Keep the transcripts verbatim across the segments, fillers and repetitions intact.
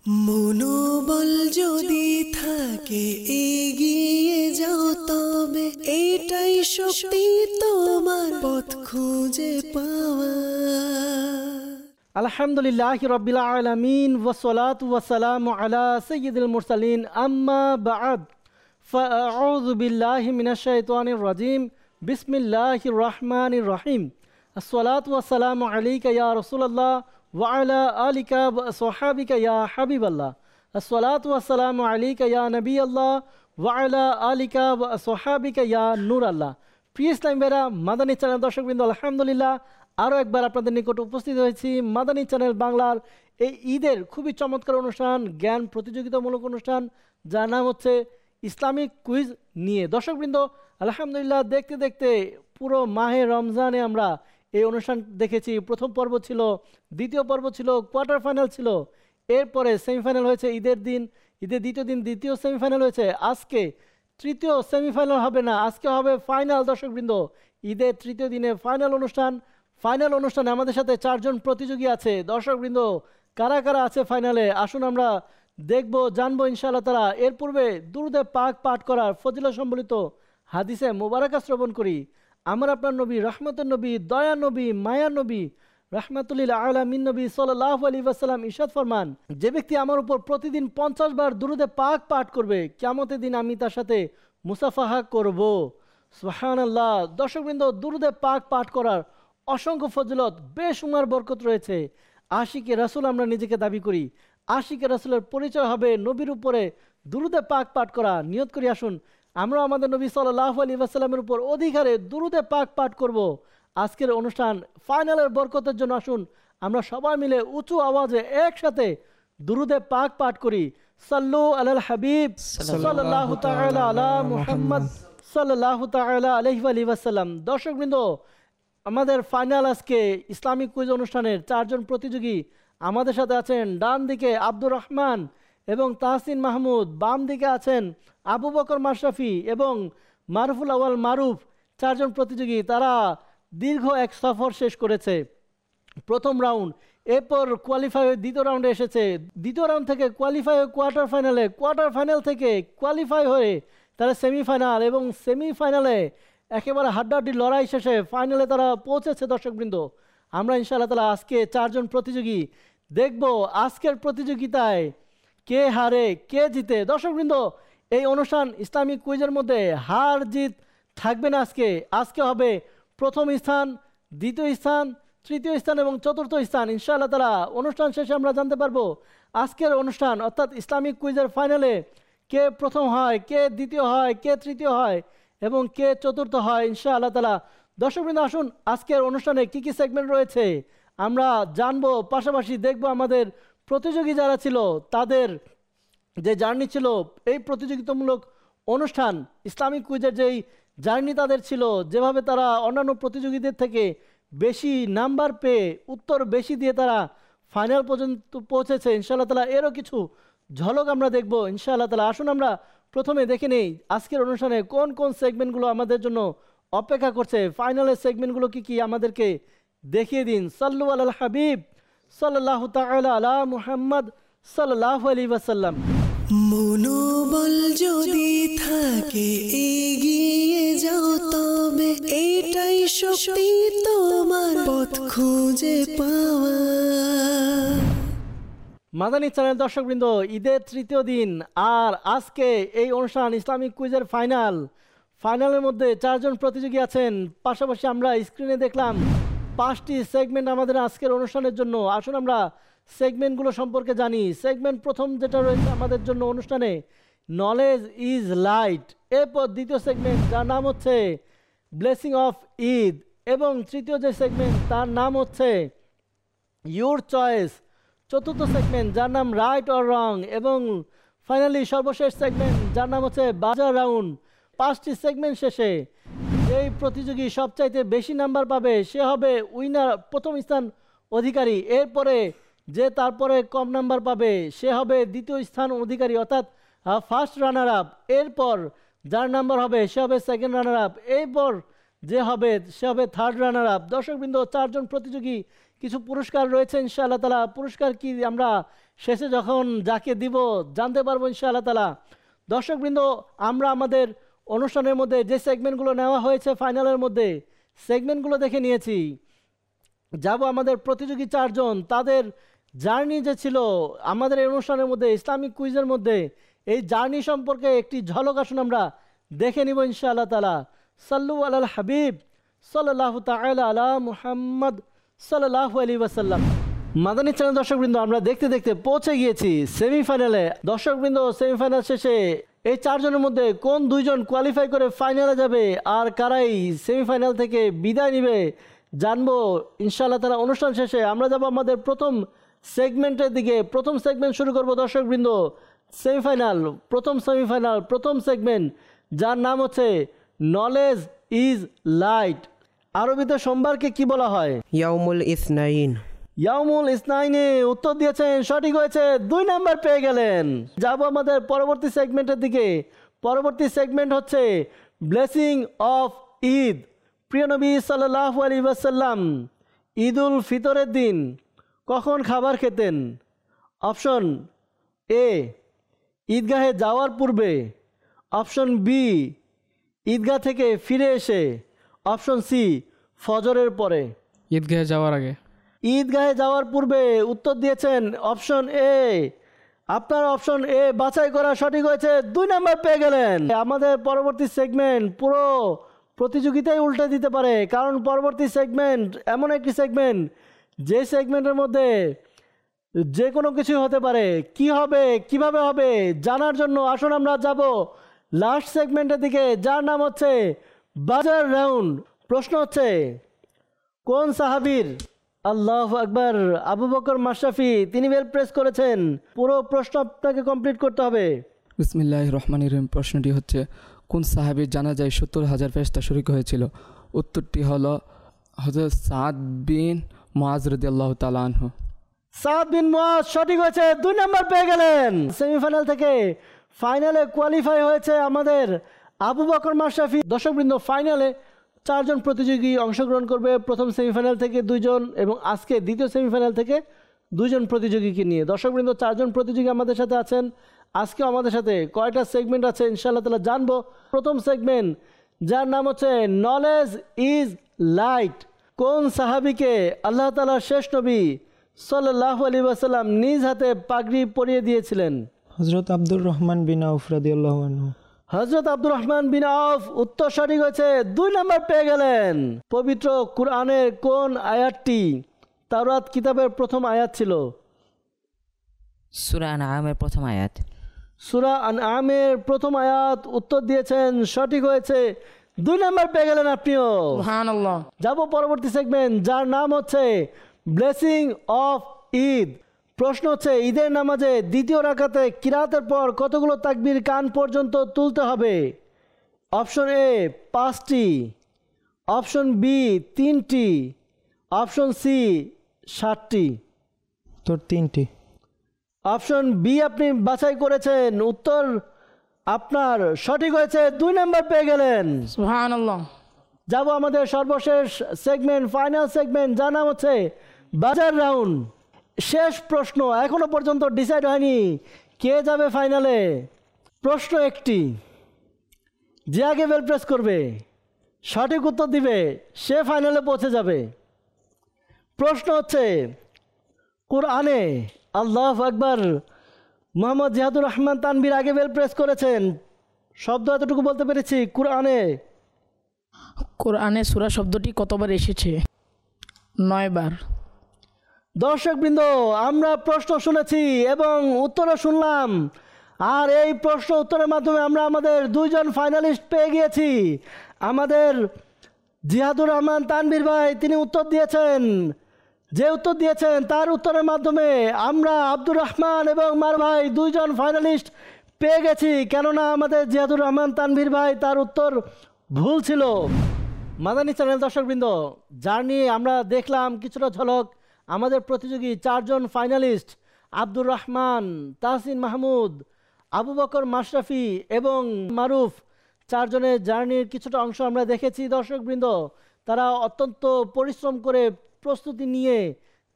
মনোবল যদি থাকে এগিয়ে যাও তবে এটাই শক্তি তোমার পথ খুঁজে পাওয়া। আলহামদুলিল্লাহি রাব্বিল আলামিন ওয়াসসালাতু ওয়াসসালামু আলা সাইয়্যিদিল মুরসালিন আম্মা বা'দ ফাআউযু বিল্লাহি মিনাশ শাইতানির রাজিম বিসমিল্লাহির রহমানির রহিম আসসালাতু ওয়াসসালামু আলাইকা ইয়া রাসূলুল্লাহ ওয়া আলা আলিকা ওয়া আসহাবিকা ইয়া হাবিবাল্লাহ আসসালাতু ওয়াসসালামু আলাইকা ইয়া নবিয়াল্লাহ ওয়া আলা আলিকা ওয়া আসহাবিকা ইয়া নূরাল্লাহ। প্রিয় ইসলামী ভাইরা, মাদানী চ্যানেল দর্শকবৃন্দ, আলহামদুলিল্লাহ আরও একবার আপনাদের নিকট উপস্থিত হয়েছি মাদানী চ্যানেল বাংলার এই ঈদের খুবই চমৎকার অনুষ্ঠান, জ্ঞান প্রতিযোগিতামূলক অনুষ্ঠান, যার নাম হচ্ছে ইসলামিক কুইজ নিয়ে। দর্শকবৃন্দ, আলহামদুলিল্লাহ দেখতে দেখতে পুরো মাহে রমজানে আমরা এই অনুষ্ঠান দেখেছি। প্রথম পর্ব ছিল, দ্বিতীয় পর্ব ছিল, কোয়ার্টার ফাইনাল ছিল, এরপরে সেমিফাইনাল হয়েছে ঈদের দিন, ঈদের দ্বিতীয় দিন দ্বিতীয় সেমিফাইনাল হয়েছে, আজকে তৃতীয় সেমিফাইনাল হবে না, আজকে হবে ফাইনাল। দর্শকবৃন্দ, ঈদের তৃতীয় দিনে ফাইনাল অনুষ্ঠান। ফাইনাল অনুষ্ঠানে আমাদের সাথে চারজন প্রতিযোগী আছে। দর্শকবৃন্দ, কারা কারা আছে ফাইনালে আসুন আমরা দেখব, জানবো ইনশাআল্লাহ তারা। এর পূর্বে দুরূদে পাক পাঠ করার ফজিলত সম্বলিত হাদিসে মোবারকা শ্রবণ করি। আমার আপনার নবী, রহমতের নবী, দয়া নবী, মায়া নবী, রাহমাতুল আলামিন নবী সাল্লাল্লাহু আলাইহি ওয়াসাল্লাম ইরশাদ ফরমান, যে ব্যক্তি আমার উপর প্রতিদিন পঞ্চাশ বার দুরূদে পাক পাঠ করবে, কিয়ামতের দিন আমি তার সাথে মুসাফাহা করব। সুবহানাল্লাহ। দর্শকবৃন্দ, দুরূদে পাক পাঠ করার অসংখ্য ফজিলত, বেশুমার বরকত রয়েছে। আশিকে রাসূল আমরা নিজেকে দাবি করি, আশিকে রাসূলের পরিচয় হবে নবীর উপরে দুরূদে পাক পাঠ করা। নিয়ত করি আসুন আমরা আমাদের নবী সাল্লাল্লাহু আলাইহি ওয়াসাল্লামের উপর অধিকারে দুরূদে পাক পাঠ করব। আজকের অনুষ্ঠান ফাইনালের বরকতের জন্য আসুন আমরা সবাই মিলে উঁচু আওয়াজে একসাথে দুরূদে পাক পাঠ করি। সাল্লু আলাল হাবিব সাল্লাল্লাহু তাআলা আলা মুহাম্মদ সাল্লাল্লাহু তাআলা আলাইহি ওয়াসাল্লাম। দর্শকবৃন্দ, আমাদের ফাইনাল আজকে ইসলামিক কুইজ অনুষ্ঠানের চারজন প্রতিযোগী আমাদের সাথে আছেন। ডান দিকে আব্দুর রহমান এবং তাহসিন মাহমুদ, বাম দিকে আছেন আবু বকর মাশরাফি এবং মারুফুল আওয়াল মারুফ। চারজন প্রতিযোগী, তারা দীর্ঘ এক সফর শেষ করেছে। প্রথম রাউন্ড, এরপর কোয়ালিফাই হয়ে দ্বিতীয় রাউন্ডে এসেছে, দ্বিতীয় রাউন্ড থেকে কোয়ালিফাই হয়ে কোয়ার্টার ফাইনালে, কোয়ার্টার ফাইনাল থেকে কোয়ালিফাই হয়ে তারা সেমিফাইনাল এবং সেমিফাইনালে একেবারে হাড্ডাহাড্ডি লড়াই শেষে ফাইনালে তারা পৌঁছেছে। দর্শকবৃন্দ, আমরা ইনশাআল্লাহ তাআলা আজকে চারজন প্রতিযোগী দেখব আজকের প্রতিযোগিতায় কে হারে কে জিতে। দর্শকবৃন্দ, এই অনুষ্ঠান ইসলামিক কুইজের মধ্যে হার জিত থাকবে না। আজকে আজকে হবে প্রথম স্থান, দ্বিতীয় স্থান, তৃতীয় স্থান এবং চতুর্থ স্থান। ইনশাআল্লাহ তাআলা অনুষ্ঠান শেষে আমরা জানতে পারবো আজকের অনুষ্ঠান অর্থাৎ ইসলামিক কুইজের ফাইনালে কে প্রথম হয়, কে দ্বিতীয় হয়, কে তৃতীয় হয় এবং কে চতুর্থ হয় ইনশাআল্লাহ তাআলা। দর্শকবৃন্দ, আসুন আজকের অনুষ্ঠানে কি কি সেগমেন্ট রয়েছে আমরা জানবো, পাশাপাশি দেখব আমাদের প্রতিযোগী যারা ছিল তাদের যে জার্নি ছিল, এই প্রতিযোগিতামূলক অনুষ্ঠান ইসলামিক কুইজের যেই জার্নি তাদের ছিল, যেভাবে তারা অন্যান্য প্রতিযোগীদের থেকে বেশি নাম্বার পেয়ে উত্তর বেশি দিয়ে তারা ফাইনাল পর্যন্ত পৌঁছেছে ইনশাআল্লাহ তাআলা, এরও কিছু ঝলক আমরা দেখব ইনশাআল্লাহ তাআলা। আসুন আমরা প্রথমে দেখে নেই আজকের অনুষ্ঠানে কোন কোন সেগমেন্টগুলো আমাদের জন্য অপেক্ষা করছে। ফাইনালের সেগমেন্টগুলো কি কি আমাদেরকে দেখিয়ে দিন। সাল্লু আলাল হাবিব সাল্লাল্লাহু তাআলা আলা মুহাম্মদ সাল্লাল্লাহু আলাইহি ওয়াসাল্লাম। মনোবল যদি থাকে এগিয়ে যাও তবে এটাই শক্তি তোমার পথ খুঁজে পাওয়া। মাদানী চ্যানেল দর্শকবৃন্দ, ঈদের তৃতীয় দিন আর আজকে এই অনুষ্ঠান ইসলামিক কুইজের ফাইনাল। ফাইনালের মধ্যে চারজন প্রতিযোগী আছেন, পাশাপাশি আমরা স্ক্রিনে দেখলাম পাঁচটি সেগমেন্ট আমাদের আজকের অনুষ্ঠানের জন্য। আসুন আমরা সেগমেন্টগুলো সম্পর্কে জানি। সেগমেন্ট প্রথম যেটা রয়েছে আমাদের জন্য অনুষ্ঠানে, নলেজ ইজ লাইট। এরপর দ্বিতীয় সেগমেন্ট যার নাম হচ্ছে ব্লেসিং অফ ঈদ এবং তৃতীয় যে সেগমেন্ট তার নাম হচ্ছে ইউর চয়েস। চতুর্থ সেগমেন্ট যার নাম রাইট অর রং এবং ফাইনালি সর্বশেষ সেগমেন্ট যার নাম হচ্ছে বাজার রাউন্ড। পাঁচটি সেগমেন্ট শেষে যেই প্রতিযোগী সবচাইতে বেশি নাম্বার পাবে সে হবে উইনার, প্রথম স্থান অধিকারী। এরপরে যে তারপরে কম নাম্বার পাবে সে হবে দ্বিতীয় স্থান অধিকারী অর্থাৎ ফার্স্ট রানার আপ। এরপর যার নাম্বার হবে সে হবে সেকেন্ড রানার আপ। এরপর যে হবে সে হবে থার্ড রানার আপ। দর্শকবৃন্দ, চারজন প্রতিযোগী কিছু পুরস্কার রয়েছে ইনশাআল্লাহ তাআলা। পুরস্কার কি আমরা শেষে যখন যাকে দিব জানতে পারবো ইনশাআল্লাহ তাআলা। দর্শকবৃন্দ, আমরা আমাদের অনুষ্ঠানের মধ্যে যে সেগমেন্টগুলো নেওয়া হয়েছে ফাইনালের মধ্যে সেগমেন্টগুলো দেখে নিয়েছি। যাব আমাদের প্রতিযোগী চারজন, তাদের জার্নি যে ছিল আমাদের এই অনুষ্ঠানের মধ্যে ইসলামিক কুইজের মধ্যে, এই জার্নি সম্পর্কে একটি ঝলক আসুন আমরা দেখে নিব ইনশাআল্লাহ তাআলা। সাল্লু আলাল হাবিব সাল্লাল্লাহু তাআলা আলা মুহাম্মদ সাল্লাল্লাহু আলাইহি ওয়াসাল্লাম। মাদানী চ্যানেল দর্শকবৃন্দ, আমরা দেখতে দেখতে পৌঁছে গিয়েছি সেমিফাইনালে। দর্শকবৃন্দ, সেমিফাইনাল শেষে এই চারজনের মধ্যে কোন দুইজন কোয়ালিফাই করে ফাইনালে যাবে আর কারাই সেমিফাইনাল থেকে বিদায় নিবে জানবো ইনশাআল্লাহ তাআলা অনুষ্ঠান শেষে। আমরা যাব আমাদের প্রথম সেগমেন্টের দিকে। প্রথম সেগমেন্ট শুরু করব দর্শকবৃন্দ, সেমিফাইনাল, প্রথম সেমিফাইনাল, প্রথম সেগমেন্ট, যার নাম হচ্ছে নলেজ ইজ লাইট। আরবিতে সোমবারকে কি বলা হয়? ইয়াউমুল ইসনাইন। ইয়াউমুল ইসনাইনে উত্তর দিয়েছেন, সঠিক হয়েছে, দুই নাম্বার পেয়ে গেলেন। যাব আমাদের পরবর্তী সেগমেন্টের দিকে। পরবর্তী সেগমেন্ট হচ্ছে ব্লেসিং অফ ঈদ। প্রিয় নবী সাল্লাল্লাহু আলাইহি ওয়াসাল্লাম ঈদুল ফিতরের দিন কখন খাবার খেতেন? অপশন এ ঈদগাহে যাওয়ার পূর্বে, অপশন বি ঈদগাহ থেকে ফিরে এসে, অপশন সি ফজরের পরে। ঈদগাহে যাওয়ার আগে। ঈদগাহে যাওয়ার পূর্বে উত্তর দিয়েছেন অপশন এ। আপনার অপশন এ বাছাই করা সঠিক হয়েছে, দুই নাম্বার পেয়ে গেলেন। আমাদের পরবর্তী সেগমেন্ট পুরো প্রতিযোগিতায় উল্টে দিতে পারে, কারণ পরবর্তী সেগমেন্ট এমন একটি সেগমেন্ট যে সেগমেন্টের মধ্যে যে কোনো কিছু হতে পারে। কি হবে, কিভাবে হবে জানার জন্য আসুন আমরা যাব লাস্ট সেগমেন্টের দিকে, যার নাম হচ্ছে বাজার রাউন্ড। প্রশ্ন হচ্ছে কোন সাহাবীর, আল্লাহু আকবার, আবু বকর মাশরাফি, তিনি বেল প্রেস করেছেন। পুরো প্রশ্ন আপনাকে কমপ্লিট করতে হবে। বিসমিল্লাহির রহমানির রহিম। প্রশ্নটি হচ্ছে কোন সাহাবীর জানাজায় সত্তর হাজার ফেরেশতা শরীক হয়েছিল? উত্তরটি হলো হযরত সাদ বিন মুআজ রাদিয়াল্লাহু তাআলা আনহু। সাদ বিন মুআজ সঠিক হয়েছে, দুই নাম্বার পেয়ে গেলেন। সেমিফাইনাল থেকে ফাইনালে কোয়ালিফাই হয়েছে আমাদের আবু বকর মাশরাফি। দর্শকবৃন্দ, ফাইনালে চারজন প্রতিযোগী অংশগ্রহণ করবে, প্রথম সেমিফাইনাল থেকে দুইজন এবং আজকে দ্বিতীয় সেমিফাইনাল থেকে দুইজন প্রতিযোগীকে নিয়ে। দর্শকবৃন্দ, চারজন প্রতিযোগী আমাদের সাথে আছেন। আজকে আমাদের সাথে কয়টা সেগমেন্ট আছে ইনশাআল্লাহ তাআলা জানবো। প্রথম সেগমেন্ট, যার নাম হচ্ছে নলেজ ইজ লাইট। কোন সাহাবীকে আল্লাহ তাআলার শেষ নবী সাল্লাল্লাহু আলাইহি ওয়াসাল্লাম নিজ হাতে পাগড়ি পরিয়ে দিয়েছিলেন? হযরত আব্দুর রহমান বিন আউফ রাদিয়াল্লাহু আনহু। হযরত আব্দুর রহমান বিন আউফ, উত্তর সঠিক হয়েছে, দুই নাম্বার পেয়ে গেলেন। পবিত্র কুরআনের কোন আয়াতটি তাওরাত কিতাবের প্রথম আয়াত ছিল? সূরা আনআমের প্রথম আয়াত। সূরা আনআমের প্রথম আয়াত, উত্তর দিয়েছেন, সঠিক হয়েছে, দুই নাম্বার পেয়ে গেলেন আপনিও। সুবহানাল্লাহ। যাব পরবর্তী সেগমেন্ট, যার নাম হচ্ছে ব্লেসিং অফ ঈদ। প্রশ্ন হচ্ছে ঈদের নামাজে দ্বিতীয় রাকাতে কিরাতের পর কতগুলো তাকবীর কান পর্যন্ত তুলতে হবে? অপশন এ পাঁচটি, অপশন বি তিনটি, অপশন সি সাতটি। তোর তিনটি। অপশন বি আপনি বাছাই করেছেন, উত্তর আপনার সঠিক হয়েছে, দুই নাম্বার পেয়ে গেলেন। সুবহানাল্লাহ। যাব আমাদের সর্বশেষ সেগমেন্ট, ফাইনাল সেগমেন্ট, যার নাম হচ্ছে বাজার রাউন্ড। শেষ প্রশ্ন, এখনো পর্যন্ত ডিসাইড হয়নি কে যাবে ফাইনালে। প্রশ্ন একটি, যে আগে বেল প্রেস করবে, সঠিক উত্তর দিবে, সে ফাইনালে পৌঁছে যাবে। প্রশ্ন হচ্ছে কুরআনে, আল্লাহু আকবার, মোহাম্মদ জিহাদুর রহমান তানভীর আগে বেল প্রেস করেছেন। শব্দ এতটুকু বলতে পেরেছি, কুরআনে কোরআনে সূরা শব্দটি কতবার এসেছে? নয় বার। দর্শকবৃন্দ, আমরা প্রশ্ন শুনেছি এবং উত্তরও শুনলাম, আর এই প্রশ্ন উত্তরের মাধ্যমে আমরা আমাদের দুইজন ফাইনালিস্ট পেয়ে গিয়েছি। আমাদের জিহাদুর রহমান তানভীর ভাই, তিনি উত্তর দিয়েছেন, যে উত্তর দিয়েছেন তার উত্তরের মাধ্যমে আমরা আব্দুর রহমান এবং মার ভাই দুইজন ফাইনালিস্ট পেয়ে গেছি, কেননা আমাদের জিহাদুর রহমান তানভীর ভাই তার উত্তর ভুল ছিল। মাদানী চ্যানেল দর্শকবৃন্দ, যার নিয়ে আমরা দেখলাম কিছুটা ঝলক আমাদের প্রতিযোগী চারজন ফাইনালিস্ট আব্দুর রহমান, তাহসিন মাহমুদ, আবু বকর মাশরাফি এবং মারুফ, চারজনের জার্নির কিছুটা অংশ আমরা দেখেছি। দর্শকবৃন্দ, তারা অত্যন্ত পরিশ্রম করে প্রস্তুতি নিয়ে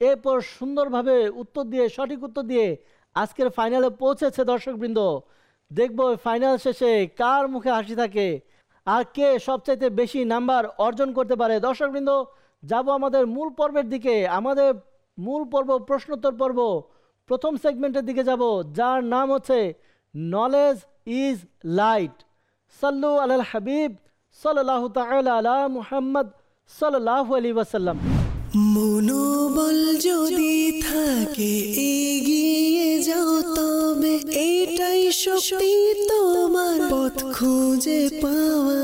এরপর সুন্দরভাবে উত্তর দিয়ে সঠিক উত্তর দিয়ে আজকের ফাইনালে পৌঁছেছে দর্শকবৃন্দ। দেখব ফাইনাল শেষে কার মুখে হাসি থাকে আর কে সবচাইতে বেশি নাম্বার অর্জন করতে পারে। দর্শকবৃন্দ, যাব আমাদের মূল পর্বের দিকে। আমাদের মূল পর্ব প্রশ্নোত্তর পর্ব প্রথম সেগমেন্টের দিকে যাব, যার নাম হচ্ছে নলেজ ইজ লাইট। সাল্লু আলাল হাবিব সাল্লাল্লাহু তাআলা আলা মুহাম্মদ সাল্লাল্লাহু আলাইহি ওয়াসাল্লাম। মনোবল যদি থাকে এগিয়ে যাও তবে এটাই শক্তি তোমার পথ খুঁজে পাওয়া।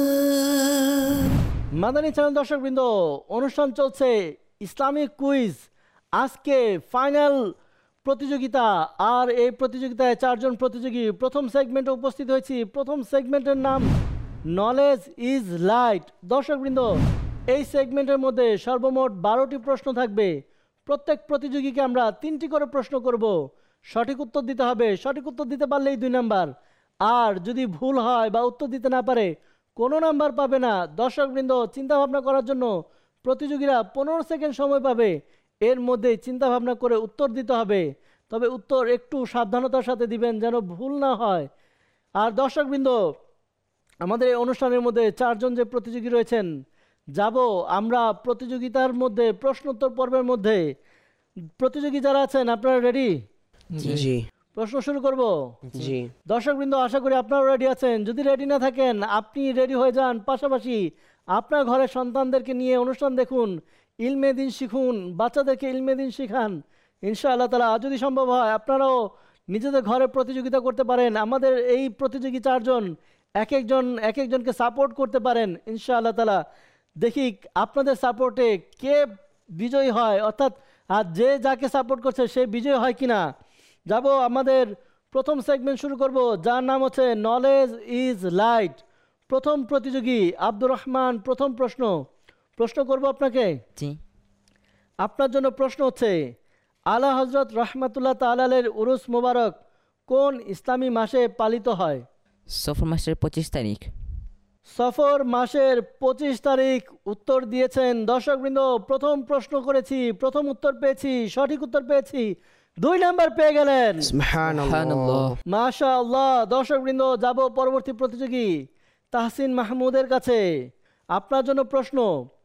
মাদানী চ্যানেল দর্শকবৃন্দ, অনুষ্ঠান চলছে ইসলামিক কুইজ। আজকে ফাইনাল প্রতিযোগিতা, আর এই প্রতিযোগিতায় চারজন প্রতিযোগী প্রথম সেগমেন্টে উপস্থিত হয়েছি। প্রথম সেগমেন্টের নাম নলেজ ইজ লাইট। দর্শকবৃন্দ, এই সেগমেন্টের মধ্যে সর্বমোট বারোটি প্রশ্ন থাকবে। প্রত্যেক প্রতিযোগীকে আমরা তিনটি করে প্রশ্ন করব। সঠিক উত্তর দিতে হবে, সঠিক উত্তর দিতে পারলেই দুই নাম্বার, আর যদি ভুল হয় বা উত্তর দিতে না পারে কোনো নাম্বার পাবে না। দর্শকবৃন্দ, চিন্তাভাবনা করার জন্য প্রতিযোগীরা পনেরো সেকেন্ড সময় পাবে। এর মধ্যে চিন্তাভাবনা করে উত্তর দিতে হবে, তবে উত্তর একটু সাবধানতার সাথে দিবেন যেন ভুল না হয়। আর দর্শকবৃন্দ, আমাদের এই অনুষ্ঠানের মধ্যে চারজন যে প্রতিযোগী রয়েছেন, যাব আমরা প্রতিযোগিতার মধ্যে প্রশ্নোত্তর পর্বের মধ্যে। প্রতিযোগী যারা আছেন আপনারা রেডি? জি প্রশ্ন শুরু করব। জি দর্শকবৃন্দ, আশা করি আপনারা রেডি আছেন। যদি রেডি না থাকেন আপনি রেডি হয়ে যান, পাশাপাশি আপনার ঘরের সন্তানদেরকে নিয়ে অনুষ্ঠান দেখুন, ইলমে দিন শিখুন, বাচ্চাদেরকে ইলমে দিন শিখান। ইনশাআল্লাহ তাআলা যদি সম্ভব হয় আপনারাও নিজেদের ঘরে প্রতিযোগিতা করতে পারেন। আমাদের এই প্রতিযোগী চারজন এক একজন এক একজনকে সাপোর্ট করতে পারেন ইনশাআল্লাহ তাআলা। দেখি আপনাদের সাপোর্টে কে বিজয়ী হয়, অর্থাৎ আর যে যাকে সাপোর্ট করছে সে বিজয়ী হয় কিনা। যাব আমাদের প্রথম সেগমেন্ট শুরু করব, যার নাম হচ্ছে নলেজ ইজ লাইট। প্রথম প্রতিযোগী আব্দুর রহমান, প্রথম প্রশ্ন প্রশ্ন করব আপনাকে। জি। আপনার জন্য প্রশ্ন হচ্ছে, আলা হজরত রহমাতুল্লাহ তাআলার উরুস মোবারক কোন ইসলামী মাসে পালিত হয়? সফর মাসের পঁচিশ তারিখ। সফর মাসের পঁচিশ তারিখ উত্তর দিয়েছেন। দর্শকবৃন্দ, প্রথম প্রশ্ন করেছি, প্রথম উত্তর পেয়েছি, সঠিক উত্তর পেয়েছি, দুই নাম্বার পেয়ে গেলেন। সুবহানাল্লাহ। মাশাআল্লাহ। দর্শকবৃন্দ, যাব পরবর্তী প্রতিযোগী তাহসিন মাহমুদের কাছে। আপনার জন্য প্রশ্ন,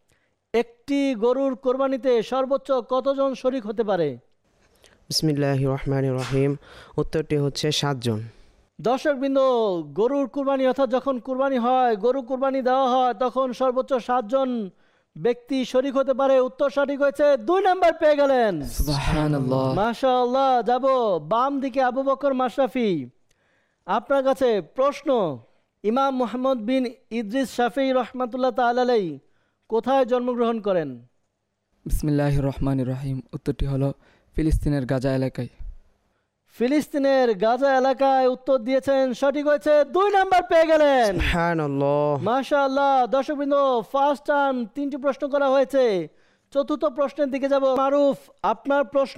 একটি গরুর কোরবানিতে সর্বোচ্চ কতজন শরীক হতে পারে? বিসমিল্লাহির রহমানির রহিম। উত্তরটি হচ্ছে সাতজন। দর্শকবৃন্দ, গরুর কুরবানি অর্থাৎ যখন কুরবানি হয়, গরু কুরবানি দেওয়া হয়, তখন সর্বোচ্চ সাতজন ব্যক্তি শরীক হতে পারে। উত্তর সঠিক হয়েছে, দুই নাম্বার পেয়ে গেলেন। সুবহানাল্লাহ। মাশাআল্লাহ। যাব বাম দিকে আবু বকর মাশরাফি, আপনার কাছে প্রশ্ন, ইমাম মুহাম্মদ বিন ইদ্রিস শাফিঈ রহমাতুল্লাহ তাআলা আলাইহি কোথায় জন্মগ্রহণ করেন? বিসমিল্লাহির রহমানির রহিম। উত্তরটি হলো ফিলিস্তিনের গাজা এলাকায়। ফিলিস্তিনের গাজা এলাকায় উত্তর দিয়েছেন, সঠিক হয়েছে, দুই নাম্বার পেয়ে গেলেন। সুবহানাল্লাহ। মাশাআল্লাহ। দর্শকবৃন্দ, ফার্স্ট টাইম তিনটি প্রশ্ন করা হয়েছে। চতুর্থ প্রশ্নের দিকে যাব। মারুফ, আপনার প্রশ্ন,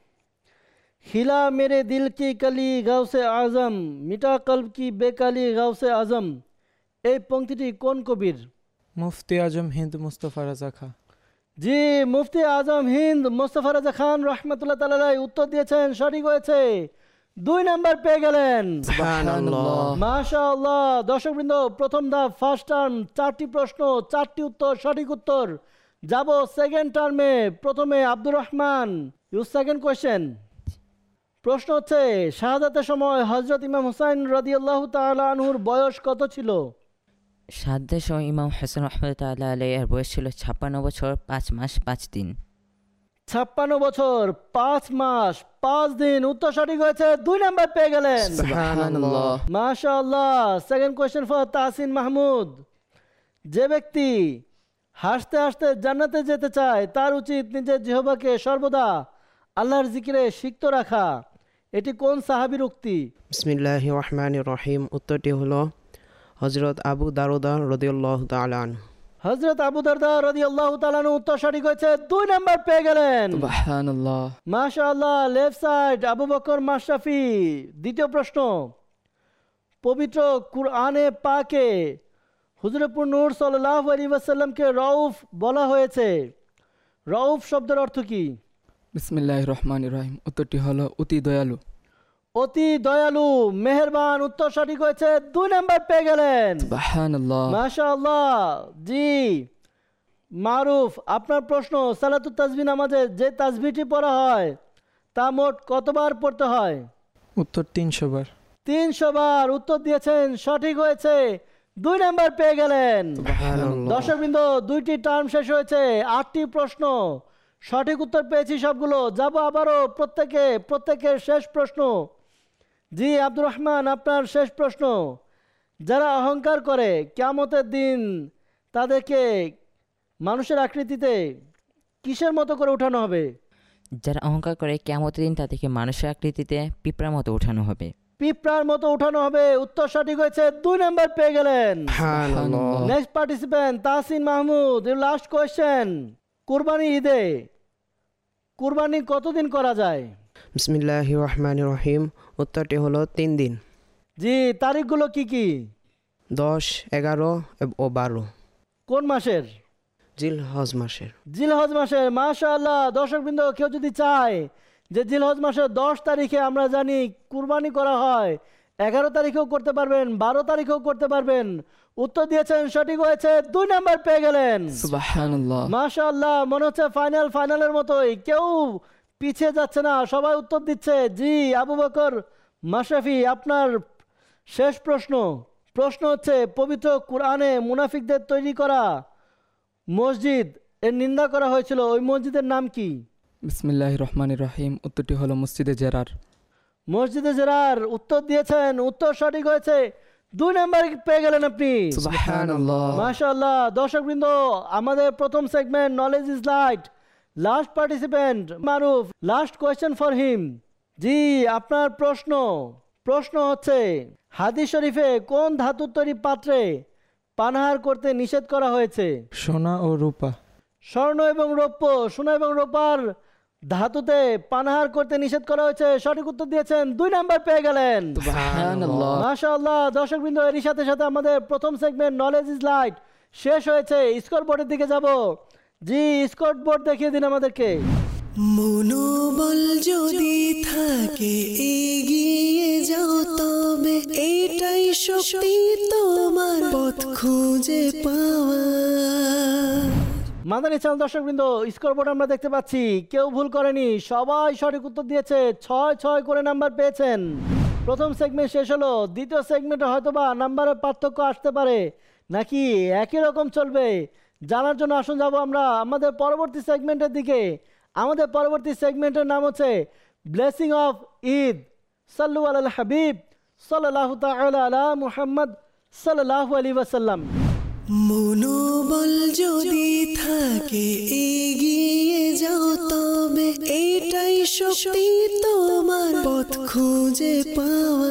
হিলা মেরে দিল কি কলি গাউসে আজম, মিটা কলব কি বেকালি গাউসে আজম, এই পংক্তিটি কোন কবির? মুফতি আজম হিন্দ মুস্তাফা রাজা খান। জি, মুফতি আজম হিন্দ মোস্তফা রাজা খান রহমতুল্লাহ তাআলা আলাইহি উত্তর দিয়েছেন, সঠিক হয়েছে, দুই নাম্বার পেয়ে গেলেন। সুবহানাল্লাহ। মাশাআল্লাহ। দর্শকবৃন্দ, প্রথম ধাপ ফার্স্ট টার্ম চারটি প্রশ্ন, চারটি উত্তর, সঠিক উত্তর। যাব সেকেন্ড টার্মে। প্রথমে Abdur Rahman, you second question. প্রশ্ন হচ্ছে, শাহাদাতের সময় হযরত ইমাম হুসাইন রাদিয়াল্লাহু তাআলা আনহুর বয়স কত ছিল? সাদ্দের সময় ইমাম হাসান রহমতুল্লাহ আলাইহি এর বয়স ছিল ছাপ্পান্ন বছর পাঁচ মাস পাঁচ দিন। ছাপ্পান্ন বছর পাঁচ মাস পাঁচ দিন। উত্তর সঠিক হয়েছে, দুই নাম্বার পেয়ে গেলেন। সুবহানাল্লাহ। মাশাআল্লাহ। Second question for Tahsin Mahmud. যে ব্যক্তি হাসতে হাসতে জান্নাতে যেতে চায় তার উচিত নিজের জিহ্বাকে সর্বদা আল্লাহর জিকিরে সিক্ত রাখা। এটি কোন সাহাবীর উক্তি? বিসমিল্লাহির রহমানির রহিম। উত্তরটি হলো হযরত আবু দারদা রাদিয়াল্লাহু তাআলা আনহু। হযরত আবু দারদা রাদিয়াল্লাহু তাআলা আনহু। উত্তর সঠিক হয়েছে, দুই নাম্বার পেয়ে গেলেন। সুবহানাল্লাহ। মাশাআল্লাহ। Left side Abu Bakar Mashrafi. দ্বিতীয় প্রশ্ন, পবিত্র কুরআনে পাকে হুজুরপুর নূর সাল্লাল্লাহু আলাইহি ওয়াসাল্লামকে রউফ বলা হয়েছে। রউফ শব্দের অর্থ কি? বিসমিল্লাহির রহমানির রহিম। উত্তরটি হলো অতি দয়ালু। অতি দয়ালু, মেহেরবান, উত্তর সঠিক হয়েছে, দুই নাম্বার পেয়ে গেলেন। সুবহানাল্লাহ। মাশাআল্লাহ। জি মারুফ, আপনার প্রশ্ন, সালাতুত তাসবিহ নামাজে যে তাসবিহটি পড়া হয় তা মোট কতবার পড়তে হয়? উত্তর তিনশো বার। তিনশো বার। উত্তর দিয়েছেন, সঠিক হয়েছে, দুই নাম্বার পেয়ে গেলেন। দর্শকবৃন্দ, দুইটি টার্ম শেষ হয়েছে, আটটি প্রশ্ন, সঠিক উত্তর পেয়েছি সবগুলো। যাব আবারও প্রত্যেকে প্রত্যেকের শেষ প্রশ্ন। জি আব্দুর রহমান, আপনার শেষ প্রশ্ন। যারা অহংকার করে কিয়ামতের দিন তাদেরকে মানুষের আকৃতিতে কিসের মতো করে উঠানো হবে? যারা অহংকার করে কিয়ামতের দিন তাদেরকে মানুষের আকৃতিতে পিঁপড়ার মতো উঠানো হবে। পিঁপড়ার মতো উঠানো হবে। উত্তর সঠিক হয়েছে, দুই নাম্বার পেয়ে গেলেন। Next participant Tahsin Mahmud, last question. কুরবানি ঈদে কুরবানি কতদিন করা যায়? বিসমিল্লাহির রহমানির রহিম। উত্তরটি হলো তিন দিন। জি, তারিখগুলো কি কি? দশ, এগারো ও বারো। কোন মাসের? জিলহজ মাসের। জিলহজ মাসের। মাশাআল্লাহ। দর্শকবৃন্দ, কেউ যদি চায় যে জিলহজ মাসের দশ তারিখে আমরা জানি কুরবানি করা হয়, এগারো তারিখেও করতে পারবেন, বারো তারিখেও করতে পারবেন। উত্তর দিয়েছেন, সঠিক হয়েছে, দুই নাম্বার পেয়ে গেলেন। সুবহানাল্লাহ। মাশাআল্লাহ। মনে হচ্ছে ফাইনাল ফাইনালের মতোই, কেউ পিছিয়ে যাচ্ছে না, সবাই উত্তর দিচ্ছে। জি আবু বকর মাশরাফি, আপনার শেষ প্রশ্ন। প্রশ্ন হচ্ছে, পবিত্র কুরআনে মুনাফিকদের তৈরি করা মসজিদ এর নিন্দা করা হয়েছিল, ওই মসজিদের নাম কি? বিসমিল্লাহির রহমানির রহিম। উত্তরটি হলো মসজিদে জেরার। মসজিদে জেরার। উত্তর দিয়েছেন, উত্তর সঠিক হয়েছে, দুই নাম্বার পেয়ে গেলেন আপনি। সুবহানাল্লাহ। মাশাআল্লাহ। দর্শকবৃন্দ, আমাদের প্রথম segment knowledge is light, last participant Maruf, last question for him. জি আপনার প্রশ্ন। প্রশ্ন হচ্ছে, হাদিস শরীফে কোন ধাতুর তৈরি পাত্রে পানাহার করতে নিষেধ করা হয়েছে? সোনা ও রূপা। স্বর্ণ এবং রৌপ্য, সোনা এবং রূপার ধাতুতে পানাহার করতে নিষেধ করা হয়েছে, সঠিক উত্তর দিয়েছেন, দুই নাম্বার পেয়ে গেলেন। সুবহানাল্লাহ। মাশাআল্লাহ। দর্শকবৃন্দ, এর সাথে সাথে আমাদের প্রথম সেগমেন্ট নলেজ ইজ লাইট শেষ হয়েছে। স্কোর বোর্ডের দিকে যাব। জি স্কোর বোর্ড দেখিয়ে দিন আমাদেরকে। মনোবল যদি থাকে এগিয়ে যাও তবে এটাই শক্তি তোমার পথ খুঁজে পাওয়া। মাদানী চ্যানেল দর্শকবৃন্দ, স্কোর বোর্ড আমরা দেখতে পাচ্ছি, কেউ ভুল করেনি, সবাই সঠিক উত্তর দিয়েছে, ছয় ছয় করে নাম্বার পেয়েছেন। প্রথম সেগমেন্ট শেষ হলো, দ্বিতীয় সেগমেন্টে হয়তোবা নাম্বারের পার্থক্য আসতে পারে নাকি একই রকম চলবে, জানার জন্য আসুন যাব আমরা আমাদের পরবর্তী সেগমেন্টের দিকে। আমাদের পরবর্তী সেগমেন্টের নাম হচ্ছে ব্লেসিং অফ ঈদ। সাল্লু আলাল হাবিব সাল্লাল্লাহু তাআলা আলা মুহাম্মদ সাল্লাল্লাহু আলাইহি ওয়াসাল্লাম। মনোবল যদি থাকে এগিয়ে যাও তবে এটাই শক্তি তোমার পথ খুঁজে পাওয়া।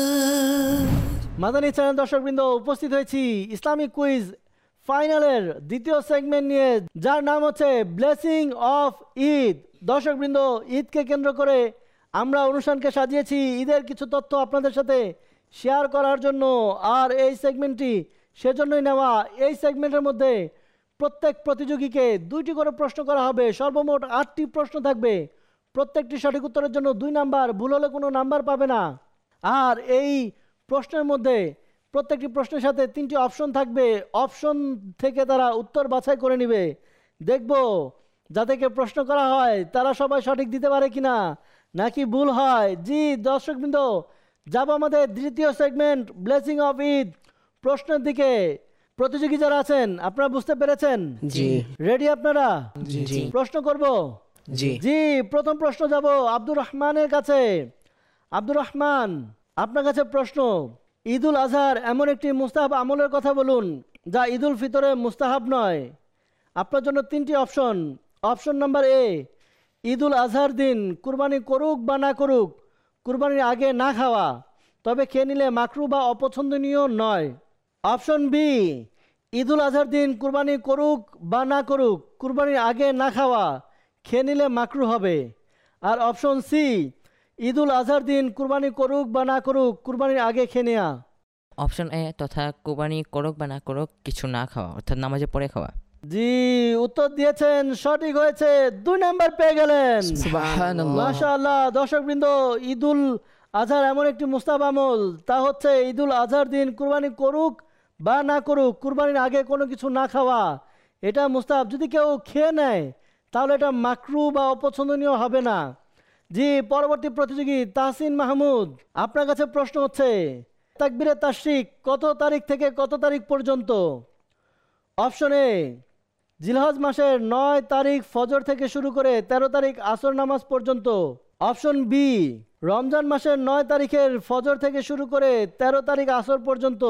মাদানী চ্যানেল দর্শকবৃন্দ, উপস্থিত হয়েছি ইসলামিক কুইজ ফাইনালের দ্বিতীয় সেগমেন্ট নিয়ে, যার নাম হচ্ছে ব্লেসিং অফ ঈদ। দর্শকবৃন্দ, ঈদকে কেন্দ্র করে আমরা অনুষ্ঠানকে সাজিয়েছি ঈদের কিছু তথ্য আপনাদের সাথে শেয়ার করার জন্য, আর এই সেগমেন্টটি সেজন্যই নেওয়া। এই সেগমেন্টের মধ্যে প্রত্যেক প্রতিযোগীকে দুইটি করে প্রশ্ন করা হবে, সর্বমোট আটটি প্রশ্ন থাকবে। প্রত্যেকটি সঠিক উত্তরের জন্য দুই নাম্বার, ভুল হলে কোনো নাম্বার পাবে না। আর এই প্রশ্নের মধ্যে প্রত্যেকটি প্রশ্নের সাথে তিনটি অপশন থাকবে, অপশন থেকে তারা উত্তর বাছাই করে নেবে। দেখব যাদেরকে প্রশ্ন করা হয় তারা সবাই সঠিক দিতে পারে কিনা নাকি ভুল হয়। জি দর্শকবৃন্দ, যাব আমাদের দ্বিতীয় সেগমেন্ট ব্লেসিং অফ ঈদ প্রশ্নের দিকে। প্রতিযোগী যারা আছেন আপনারা বুঝতে পেরেছেন? জি। রেডি আপনারা? জি। প্রশ্ন করব? জি। জি প্রথম প্রশ্ন যাব আব্দুর রহমানের কাছে। আব্দুর রহমান, আপনার কাছে প্রশ্ন, ঈদুল আজহার এমন একটি মুস্তাহাব আমলের কথা বলুন যা ঈদুল ফিতরে মুস্তাহাব নয়। আপনার জন্য তিনটি অপশন। অপশন নাম্বার এ, ঈদুল আজহার দিন কুরবানি করুক বা না করুক, কুরবানির আগে না খাওয়া, তবে খেয়ে নিলে মাকরু বা অপছন্দনীয় নয়। অপশন বি, ঈদুল আজহার দিন কুরবানি করুক বা না করুক, কুরবানির আগে না খাওয়া, খেয়ে নিলে মাকরু হবে। আর অপশন সি, ঈদুল আজহার দিন কুরবানি করুক বা না করুক, কুরবানির আগে খেয়ে নেওয়া। অপশন এ, তথা কুরবানি করুক বা না করুক কিছু না খাওয়া, অর্থাৎ নামাজে পড়ে খাওয়া। জি, উত্তর দিয়েছেন, সঠিক হয়েছে, দুই নাম্বার পেয়ে গেলেন। সুবহানাল্লাহ। মাশাআল্লাহ। দর্শকবৃন্দ, ঈদুল আজহার এমন একটি মুস্তাহাব আমল, তা হচ্ছে ঈদুল আজহার দিন কুরবানি করুক বা না করুক, কুরবানির আগে কোনো কিছু না খাওয়া, এটা মুস্তাহাব। যদি কেউ খেয়ে নেয় তাহলে এটা মাকরু বা অপছন্দনীয় হবে না। জি, পরবর্তী প্রতিযোগী তাহসিন মাহমুদ, আপনার কাছে প্রশ্ন হচ্ছে, তাকবীরে তাশরিক কত তারিখ থেকে কত তারিখ পর্যন্ত? অপশন এ, জিলহজ মাসের নয় তারিখ ফজর থেকে শুরু করে তেরো তারিখ আসর নামাজ পর্যন্ত। অপশন বি, রমজান মাসের নয় তারিখের ফজর থেকে শুরু করে তেরো তারিখ আসর পর্যন্ত।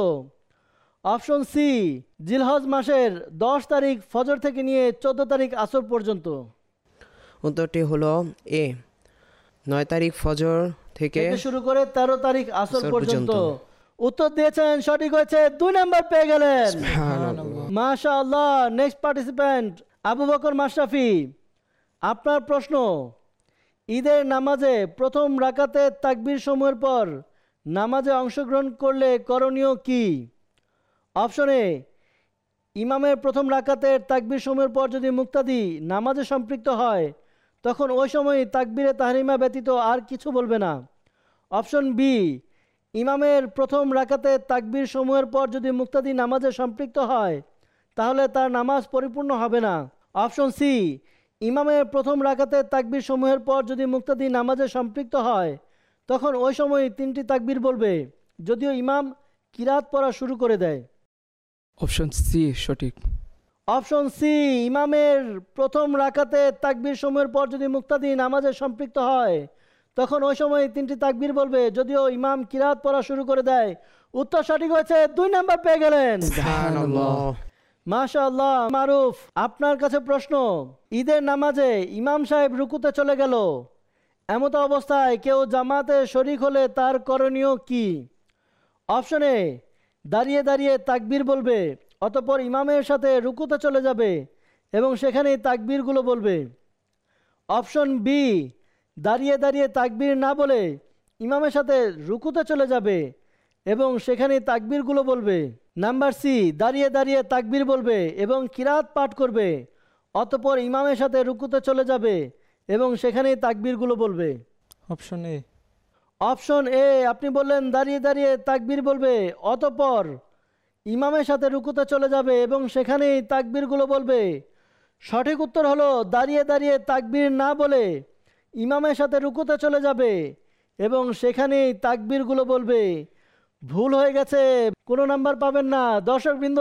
অপশন সি, জিলহজ মাসের দশ তারিখ ফজর থেকে নিয়ে চোদ্দ তারিখ আসর পর্যন্ত। উত্তরটি হলো এ, নয় তারিখ ফজর থেকে থেকে শুরু করে তেরো তারিখ আসর আসর পর্যন্ত। পর্যন্ত। উত্তর দিয়েছেন, সঠিক হয়েছে, দুই নাম্বার পেয়ে গেলেন। সুবহানাল্লাহ। মাশাআল্লাহ। নেক্সট পার্টিসিপ্যান্ট আবু বকর মাশরাফি, আপনার প্রশ্ন, ঈদের নামাজে প্রথম রাকাতে তাকবীর সমূহের পর নামাজে অংশগ্রহণ করলে করণীয় কি? অপশন এ, ইমামের প্রথম রাকাতের তাকবীর সমূহের পর যদি মুক্তাদি নামাজে সম্পৃক্ত হয় তখন ওই সময় তাকবীরে তাহরিমা ব্যতীত আর কিছু বলবে না। অপশন বি, ইমামের প্রথম রাকাতে তাকবীর সমূহের পর যদি মুক্তাদি নামাজে সম্পৃক্ত হয় তাহলে তার নামাজ পরিপূর্ণ হবে না। অপশন সি, ইমামের প্রথম রাকাতে তাকবীর সমূহের পর যদি মুক্তাদি নামাজে সম্পৃক্ত হয় তখন ওই সময় তিনটি তাকবীর বলবে, যদিও ইমাম কিরাত পড়া শুরু করে দেয়। অপশন সি সঠিক। অপশন সি, ইমামের প্রথম রাকাতে তাকবীর সমূহের পর যদি মুক্তাদি নামাজে সম্পৃক্ত হয় তখন ওই সময় তিনটি তাকবীর বলবে, যদিও ইমাম কিরাত পড়া শুরু করে দেয়। উত্তর সঠিক হয়েছে, দুই নাম্বার পেয়ে গেলেন। সুবহানাল্লাহ। মাশাআল্লাহ। মারুফ, আপনার কাছে প্রশ্ন, ঈদের নামাজে ইমাম সাহেব রুকুতে চলে গেল, এমত অবস্থায় কেউ জামাতে শরীক হলে তার করণীয় কি? অপশন এ, দাঁড়িয়ে দাঁড়িয়ে তাকবীর বলবে, অতঃপর ইমামের সাথে রুকুতে চলে যাবে এবং সেখানেই তাকবীরগুলো বলবে। অপশন বি, দাঁড়িয়ে দাঁড়িয়ে তাকবীর না বলে ইমামের সাথে রুকুতে চলে যাবে এবং সেখানেই তাকবীরগুলো বলবে। নাম্বার সি, দাঁড়িয়ে দাঁড়িয়ে তাকবীর বলবে এবং কিরাত পাঠ করবে, অতঃপর ইমামের সাথে রুকুতে চলে যাবে এবং সেখানেই তাকবীরগুলো বলবে। Option A. অপশন এ, আপনি বললেন দাঁড়িয়ে দাঁড়িয়ে তাকবীর বলবে, অতঃপর ইমামের সাথে রুকুতে চলে যাবে এবং সেখানেই তাকবীরগুলো বলবে। সঠিক উত্তর হলো দাঁড়িয়ে দাঁড়িয়ে তাকবীর না বলে ইমামের সাথে রুকুতে চলে যাবে এবং সেখানেই তাকবীরগুলো বলবে। ভুল হয়ে গেছে, কোনো নাম্বার পাবেন না। দর্শকবৃন্দ,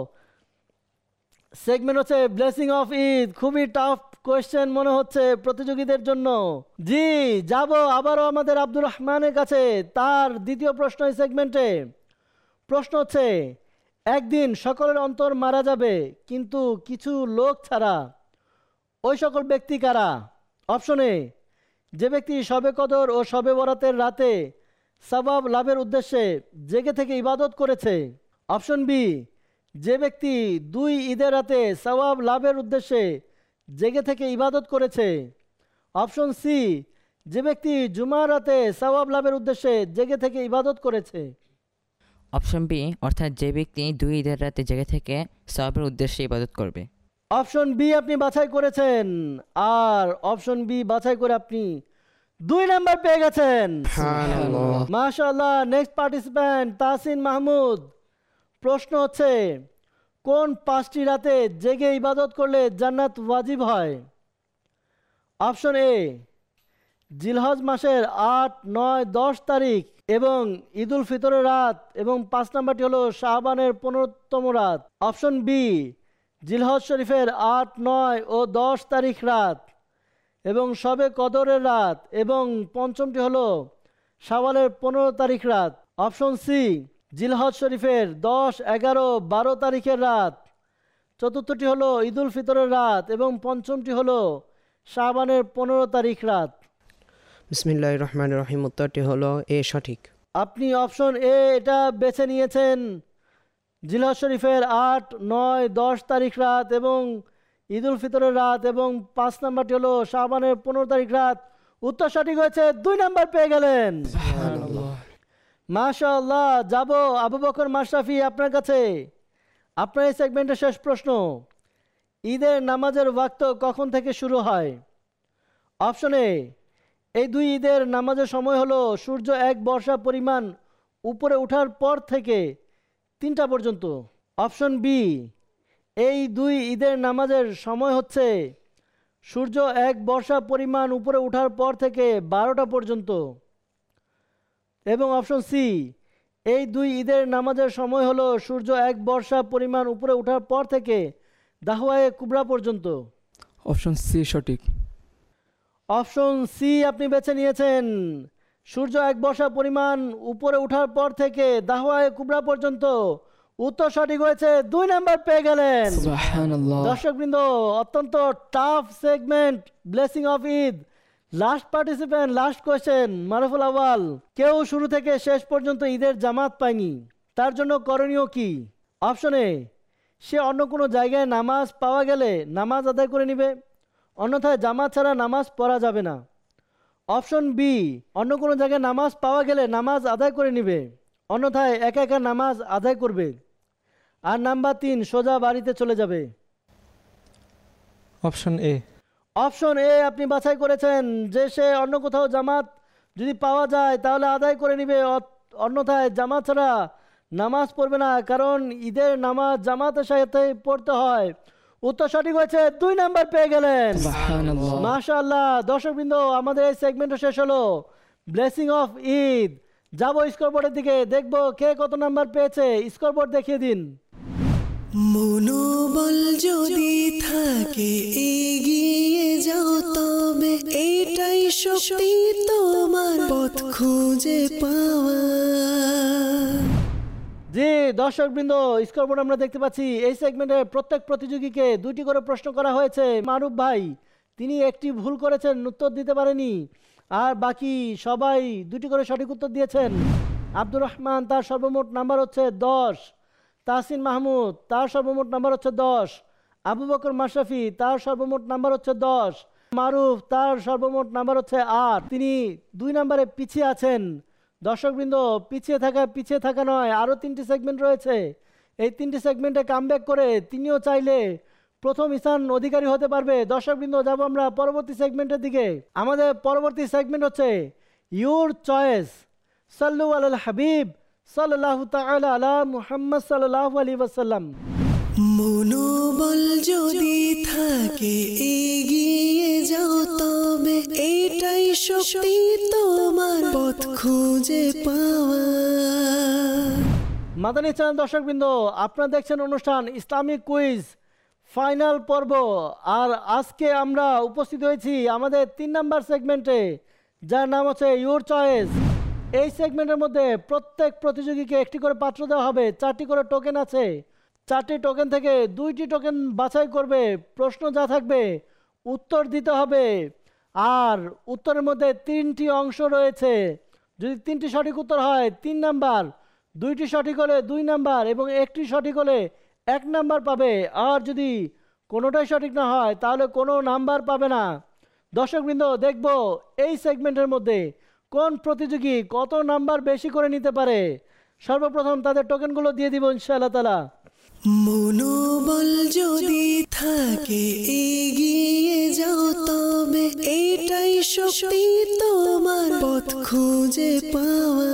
সেগমেন্ট হচ্ছে ব্লেসিং অফ ঈদ, খুবই টাফ কোয়েশ্চেন মনে হচ্ছে প্রতিযোগীদের জন্য। জি, যাব আবারও আমাদের আব্দুর রহমানের কাছে, তার দ্বিতীয় প্রশ্ন এই সেগমেন্টে। প্রশ্ন হচ্ছে, একদিন সকলের অন্তর মারা যাবে কিন্তু কিছু লোক ছাড়া, ওই সকল ব্যক্তি কারা? অপশন এ, যে ব্যক্তি শবে কদর ও শবে বরাতের রাতে সওয়াব লাভের উদ্দেশ্যে জেগে থেকে ইবাদত করেছে। অপশন বি, যে ব্যক্তি দুই ঈদের রাতে সওয়াব লাভের উদ্দেশ্যে জেগে থেকে ইবাদত করেছে। অপশন সি, যে ব্যক্তি জুমার রাতে সওয়াব লাভের উদ্দেশ্যে জেগে থেকে ইবাদত করেছে। অপশন বি, অর্থাৎ যে ব্যক্তি দুই ঈদের রাতে জেগে থেকে সওয়াবের উদ্দেশ্যে ইবাদত করবে। অপশন বি আপনি বাছাই করেছেন, আর অপশন বি বাছাই করে আপনি দুই নাম্বার পেয়ে গেছেন। সুবহানাল্লাহ। মাশাআল্লাহ। নেক্সট পার্টিসিপ্যান্ট তাহসিন মাহমুদ, প্রশ্ন হচ্ছে, কোন পাঁচটি রাতে জেগে ইবাদত করলে জান্নাত ওয়াজিব হয়? অপশন এ, জিলহজ মাসের আট নয় দশ তারিখ এবং ঈদুল ফিতরের রাত, এবং পাঁচ নাম্বারটি হলো শাহবানের পনেরোতম রাত। অপশন বি, জিলহজ শরীফের আট নয় ও দশ তারিখ রাত এবং শবে কদরের রাত, এবং পঞ্চমটি হলো শাওয়ালের পনেরো তারিখ রাত। অপশন সি, জিলহজ শরীফের দশ এগারো বারো তারিখের রাত। চতুর্থটি হলো ঈদুল ফিতরের রাত এবং পঞ্চমটি হলো শাবানের পনেরো তারিখ রাত। বিসমিল্লাহির রহমানির রহিম। উত্তরটি হলো এ সঠিক। আপনি অপশন এ এটা বেছে নিয়েছেন, জিলহজ শরীফের আট নয় দশ তারিখ রাত এবং ঈদুল ফিতরের রাত, এবং পাঁচ নাম্বারটি হলো শাবানের পনেরো তারিখ রাত। উত্তর সঠিক হয়েছে, দুই নাম্বার পেয়ে গেলেন। মাশাআল্লাহ। যাব আবু বকর মাশরাফি আপনার কাছে, আপনার এই সেগমেন্টের শেষ প্রশ্ন। ঈদের নামাজের ওয়াক্ত কখন থেকে শুরু হয়? অপশন এ, এই দুই ঈদের নামাজের সময় হলো সূর্য এক বর্ষা পরিমাণ উপরে ওঠার পর থেকে তিনটা পর্যন্ত। অপশন বি, এই দুই ঈদের নামাজের সময় হচ্ছে সূর্য এক বর্ষা পরিমাণ উপরে ওঠার পর থেকে বারোটা পর্যন্ত। এবং অপশন সি, এই দুই ঈদের নামাজের সময় হলো সূর্য এক বর্ষা পরিমাণ উপরে ওঠার পর থেকে দাহওয়ায়ে কুবরা পর্যন্ত। অপশন সি সঠিক। অপশন সি আপনি বেছে নিয়েছেন। সূর্য এক বর্ষা পরিমাণ উপরে ওঠার পর থেকে দাহওয়ায়ে কুবরা পর্যন্ত। উত্তর সঠিক হয়েছে, দুই নাম্বার পেয়ে গেলেন। সুবহানাল্লাহ। দর্শকবৃন্দ, অত্যন্ত tough segment blessing of Eid. Last participant, last question, Maruful Awal. কেউ শুরু থেকে শেষ পর্যন্ত ঈদের জামাত পায়নি, তার জন্য করণীয় কি? অপশন এ, সে অন্য কোনো জায়গায় নামাজ পাওয়া গেলে নামাজ আদায় করে নেবে, অন্যথায় জামাত ছাড়া নামাজ পড়া যাবে না। অপশন বি, অন্য কোনো জায়গায় নামাজ পাওয়া গেলে নামাজ আদায় করে নেবে, অন্যথায় একা একা নামাজ আদায় করবে। আর নাম্বার তিন, সোজা বাড়িতে চলে যাবে। Option A. অপশন এ আপনি বাছাই করেছেন যে সে অন্য কোথাও জামাত যদি পাওয়া যায় তাহলে আদায় করে নিবে, অন্যথায় জামাত ছাড়া নামাজ পড়বে না, কারণ ঈদের নামাজ জামাতের সাথে পড়তে হয়। উত্তর সঠিক হয়েছে, দুই নাম্বার পেয়ে গেলেন। মাশাআল্লাহ। দর্শকবৃন্দ, আমাদের এই সেগমেন্ট শেষ হলো ব্লেসিং অফ ঈদ। যাবো স্কোরবোর্ডের দিকে, দেখবো কে কত নাম্বার পেয়েছে। স্কোরবোর্ড দেখিয়ে দিন। মনোবল যদি থাকে এগিয়ে যাও তবে এটাই শক্তি তোমার পথ খুঁজে পাওয়া। জি দর্শকবৃন্দ, স্কোরবোর্ড আমরা দেখতে পাচ্ছি। এই সেগমেন্টে প্রত্যেক প্রতিযোগীকে দুইটি করে প্রশ্ন করা হয়েছে। মারুফ ভাই তিনি একটি ভুল করেছেন, উত্তর দিতে পারেনি, আর বাকি সবাই দুটি করে সঠিক উত্তর দিয়েছেন। আব্দুর রহমান, তার সর্বমোট নাম্বার হচ্ছে দশ। তাহসিন মাহমুদ, তার সর্বমোট নাম্বার হচ্ছে দশ। আবু বকর মাশরাফি, তার সর্বমোট নাম্বার হচ্ছে দশ। মারুফ, তার সর্বমোট নাম্বার হচ্ছে আট। তিনি দুই নাম্বারে পিছিয়ে আছেন। দর্শকবৃন্দ, পিছিয়ে থাকা পিছিয়ে থাকা নয়, আরও তিনটি সেগমেন্ট রয়েছে। এই তিনটি সেগমেন্টে কামব্যাক করে তিনিও চাইলে প্রথম স্থান অধিকারী হতে পারবে। দর্শকবৃন্দ, যাব আমরা পরবর্তী সেগমেন্টের দিকে। আমাদের পরবর্তী সেগমেন্ট হচ্ছে ইউর চয়েস। সাল্লু আলাল হাবিব সাল্লাল্লাহু তাআলা আলা মুহাম্মদ সাল্লাল্লাহু আলাইহি ওয়াসাল্লাম। মনোবল যদি থাকে এগিয়ে যাও তবে এটাই শক্তি তোমার পথ খুঁজে পাওয়া। মাদানী চ্যানেল দর্শকবৃন্দ, আপনারা দেখছেন অনুষ্ঠান ইসলামিক কুইজ ফাইনাল পর্ব। আর আজকে আমরা উপস্থিত হয়েছি আমাদের তিন নাম্বার সেগমেন্টে, যার নাম হচ্ছে ইউর চয়েস। এই সেগমেন্টের মধ্যে প্রত্যেক প্রতিযোগীকে একটি করে পাত্র দেওয়া হবে। চারটি করে টোকেন আছে। চারটি টোকেন থেকে দুইটি টোকেন বাছাই করবে। প্রশ্ন যা থাকবে উত্তর দিতে হবে। আর উত্তরের মধ্যে তিনটি অংশ রয়েছে। যদি তিনটি সঠিক উত্তর হয় তিন নাম্বার, দুইটি সঠিক হলে দুই নাম্বার এবং একটি সঠিক হলে এক নাম্বার পাবে। আর যদি কোনোটাই সঠিক না হয় তাহলে কোনো নাম্বার পাবে না। দর্শকবৃন্দ, দেখব এই সেগমেন্টের মধ্যে কোন প্রতিযোগী কত নাম্বার বেশি করে নিতে পারে। সর্বপ্রথম তাদের টোকেনগুলো দিয়ে দিব ইনশাআল্লাহ তাআলা। মনোবল যদি থাকে এগিয়ে যাও তবে এটাই শক্তি তোমার পথ খুঁজে পাওয়া।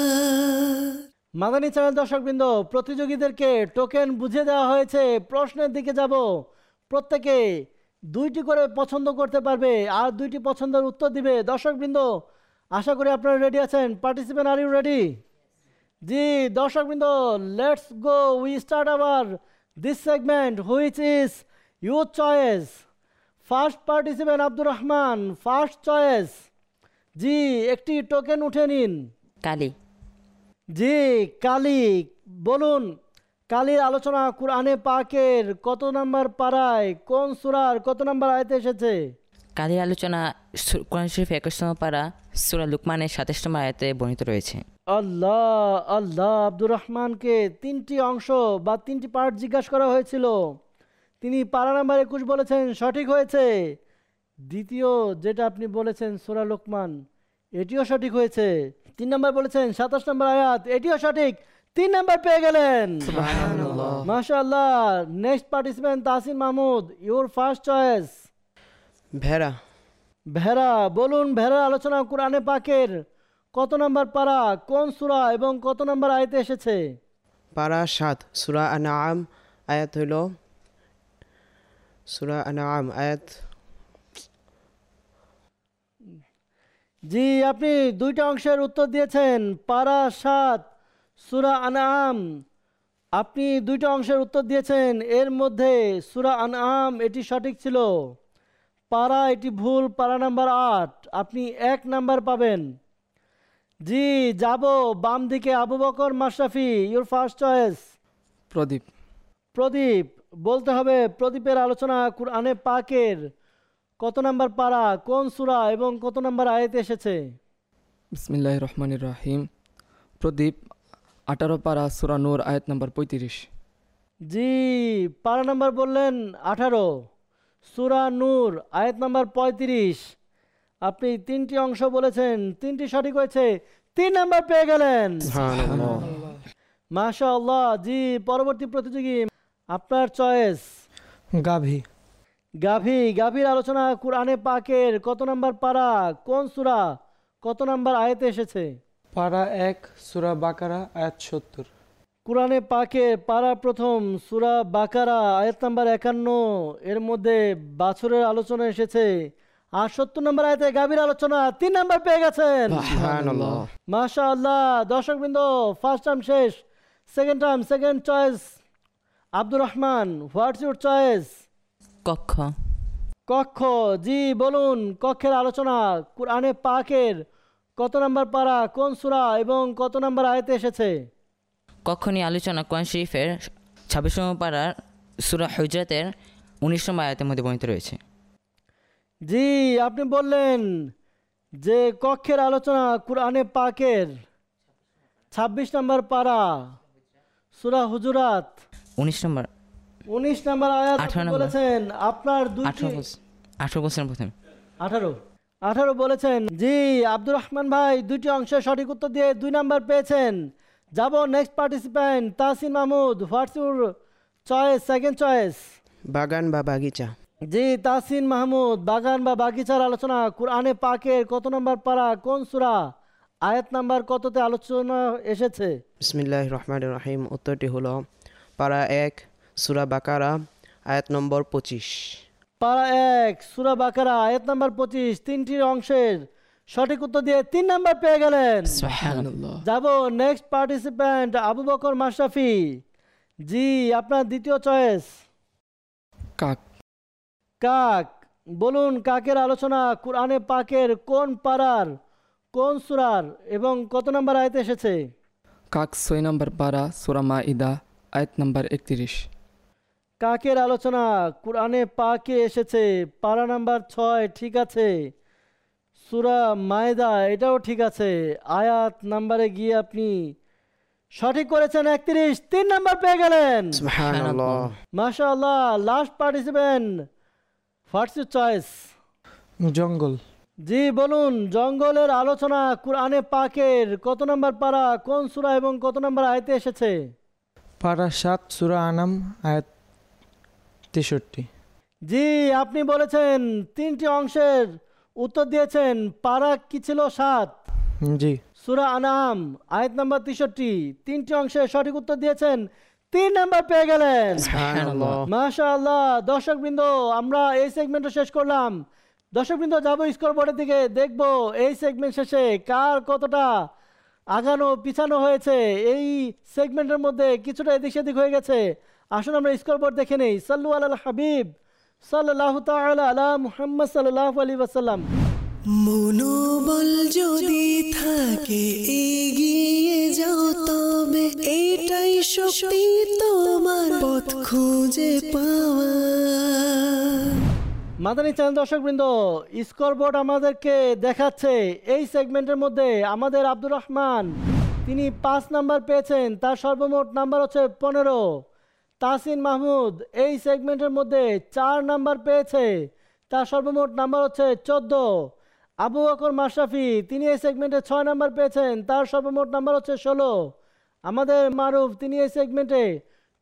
মাদানী চ্যানেল দর্শকবৃন্দ, প্রতিযোগীদেরকে টোকেন বুঝিয়ে দেওয়া হয়েছে। প্রশ্নের দিকে যাব। প্রত্যেকে দুইটি করে পছন্দ করতে পারবে আর দুইটি পছন্দের উত্তর দিবে। দর্শকবৃন্দ, আশা করি আপনারা রেডি আছেন। Participant, are you ready? জি দর্শকবৃন্দ, let's go, we start our this segment which is your choice. First participant Abdur Rahman, first choice. জি, একটি টোকেন উঠে নিন। কালি। জি কালী, বলুন কালীর আলোচনা কুরআনে পাকের কত নাম্বার পারায়, কোন সূরার কত নাম্বার আয়াতে এসেছে? কালির আলোচনা কোরআন শরীফ একুশতম পারা সূরা লুকমানের সাতাশ নম্বর আয়াতে বর্ণিত রয়েছে। আল্লাহ আল্লাহ। আব্দুর রহমানকে তিনটি অংশ বা তিনটি পার্ট জিজ্ঞাসা করা হয়েছিল, তিনি পারা নাম্বার একুশ বলেছেন, সঠিক হয়েছে। দ্বিতীয় যেটা আপনি বলেছেন সূরা লুকমান, এটিও সঠিক হয়েছে। তিন নাম্বার বলেছেন সাতাশ নম্বর আয়াত, এটিও সঠিক। তিন নাম্বার পেয়ে গেলেন। সুবহানাল্লাহ। মাশাআল্লাহ। Next participant Tasin Mahmud, your first choice. ভেড়া। ভেড়া, বলুন ভেড়ার আলোচনা কোরআনে পাকের কত নম্বর পারা, কোন সূরা এবং কত নম্বর আয়াতে এসেছে? পারা সাত, সূরা আনআম, আয়াত হইল সূরা আনআম আয়াত। জি, আপনি দুইটা অংশের উত্তর দিয়েছেন। পারা সাত, সূরা আনআম। আপনি দুইটা অংশের উত্তর দিয়েছেন, এর মধ্যে সূরা আনআম এটি সঠিক ছিল। পারা এটি ভুল, পারা নাম্বার আট, আপনি এক নাম্বার পাবেন। জি, যাব বাম দিকে, Abu Bakar Mashrafi, your first choice. প্রদীপ। প্রদীপ, বলতে হবে প্রদীপের আলোচনা কুরআনে পাকের কত নাম্বার পারা, কোন সূরা এবং কত নাম্বার আয়াতে এসেছে? বিসমিল্লাহির রহমানির রহিম। প্রদীপ আঠারো পারা, সূরা নূর, আয়াত নাম্বার পঁয়ত্রিশ। জি, পারা নাম্বার বললেন আঠারো, সূরা নূর, আয়াত নাম্বার পঁয়ত্রিশ। আপনি তিনটি অংশ বলেছেন, তিনটি সঠিক হয়েছে, তিন নাম্বার পেয়ে গেলেন। সুবহানাল্লাহ। মাশাআল্লাহ। জি, পরবর্তী প্রতিযোগী, আপনার চয়েস। গাভী। গাভী, গাভীর আলোচনা কুরআনে পাকের কত নাম্বার পারা, কোন সূরা, কত নাম্বার আয়াতে এসেছে? পারা এক, সূরা বাকারা, আয়াত সত্তর। কুরআনে পাকে পারা প্রথম, সূরা বাকারা, আয়াত নাম্বার একান্ন, এর মধ্যে বাছুরের আলোচনা এসেছে। আর সত্তর নম্বর আয়াতে গাভীর আলোচনা, তিন নাম্বার পেয়ে গেছেন। সুবহানাল্লাহ। মাশাআল্লাহ। দর্শকবৃন্দ, ফার্স্ট টাইম শেষ, second time, second choice. Abdur Rahman, what's your choice? কক্ষ। কক্ষ। জি, বলুন কক্ষের আলোচনা কুরআনে পাকের কত নাম্বার পারা, কোন সূরা এবং কত নাম্বার আয়াতে এসেছে? কক্ষ নিয়ে আলোচনা কোরআন শরীফের ছাব্বিশ নম্বর পারার সূরা হুজরাতের উনিশ নম্বর আয়াতের মধ্যে বর্ণিত রয়েছে। জি, আপনি বললেন যে কক্ষের আলোচনা কুরআনে পাকের ছাব্বিশ নম্বর পারা, সূরা হুজুরাত, উনিশ নম্বর উনিশ নম্বর আয়াত আঠারো আপনি নম্বর। বলেছেন। আপনার দুইটি আঠারো বছর আঠারো বছরের প্রথমে আঠারো আঠারো বলেছেন। জি, আব্দুর রহমান ভাই দুইটি অংশে সঠিক উত্তর দিয়ে দুই নাম্বার পেয়েছেন। যাব next participant Tasin Mahmud, what's your choice, second choice? বাগান বা বাগিচা। জি, তাসিন মাহমুদ, বাগান বা বাগিচার আলোচনা কুরআনে পাকের কত নম্বর পারা, কোন সূরা, আয়াত নাম্বার কততে আলোচনা এসেছে? বিসমিল্লাহির রহমানির রহিম। উত্তরটি হলো পারা এক, সূরা বাকারা, আয়াত নম্বর পঁচিশ। পারা এক, সূরা বাকারা, আয়াত নাম্বার পঁচিশ, তিনটি অংশের সঠিক উত্তর দিয়ে তিন নাম্বার পেয়ে গেলেন। সুবহানাল্লাহ। যাব নেক্সট পার্টিসিপেন্ট আবু বকর মাশরাফি। জি, আপনার দ্বিতীয় চয়েস। কাক। কাক, বলুন কাকের আলোচনা কুরআনে পাকের কোন পারার, কোন সূরার এবং কত নম্বর আয়াতে এসেছে? কাক ছয় নম্বর পারা, সূরা মাইদা, আয়াত নাম্বার একত্রিশ। কাকের আলোচনা কুরআনে পাকে এসেছে, পারা নাম্বার ছয়, ঠিক আছে। সূরা মায়দা, এটাও ঠিক আছে। আয়াত নাম্বারে গিয়ে আপনি সঠিক করেছেন একত্রিশ, তিন নাম্বার পেয়ে গেলেন। সুবহানাল্লাহ। মাশাআল্লাহ। Last participant, what's your choice? জঙ্গল। জি, বলুন জঙ্গলের আলোচনা কুরআনে পাকের কত নম্বর পারা, কোন সূরা এবং কত নম্বর আয়াতে এসেছে? পারা সাত, সূরা আনাম, আয়াত তেষট্টি। জি, আপনি বলেছেন তিনটি অংশের উত্তর দিয়েছেন। পারা কি ছিল? সাত। জি। সূরা আনাম, আয়াত নাম্বার তেষট্টি, তিনটি অংশে সঠিক উত্তর দিয়েছেন, তিন নাম্বার পেয়ে গেলেন। সুবহানাল্লাহ। মাশাআল্লাহ। দর্শকবৃন্দ, আমরা এই সেগমেন্টও শেষ করলাম। দর্শকবৃন্দ, যাবো স্কোর বোর্ডের দিকে, দেখবো এই সেগমেন্ট শেষে কার কতটা আগানো পিছানো হয়েছে। এই সেগমেন্টের মধ্যে কিছুটা এদিক সেদিক হয়ে গেছে। আসুন আমরা স্কোর বোর্ড দেখে নেই। সাল্লু আলাল হাবিব সাল্লাল্লাহু তাআলা আলা মুহাম্মদ সাল্লাল্লাহু আলাইহি ওয়াসাল্লাম। মনোবল যদি থাকে এগিয়ে যাও, তবে এটাই শক্তি তোমার পথ খুঁজে পাওয়া। মাদানী চ্যানেল দর্শকবৃন্দ, স্কোর বোর্ড আমাদেরকে দেখাচ্ছে এই সেগমেন্টের মধ্যে আমাদের আব্দুর রহমান তিনি পাঁচ নাম্বার পেয়েছেন, তার সর্বমোট নাম্বার হচ্ছে পনেরো। তাসিন মাহমুদ এই সেগমেন্টের মধ্যে চার নাম্বার পেয়েছে, তার সর্বমোট নাম্বার হচ্ছে চোদ্দ। আবু বকর মাশরাফি তিনি এই সেগমেন্টে ছয় নাম্বার পেয়েছেন, তার সর্বমোট নাম্বার হচ্ছে ষোলো। আমাদের মারুফ তিনি এই সেগমেন্টে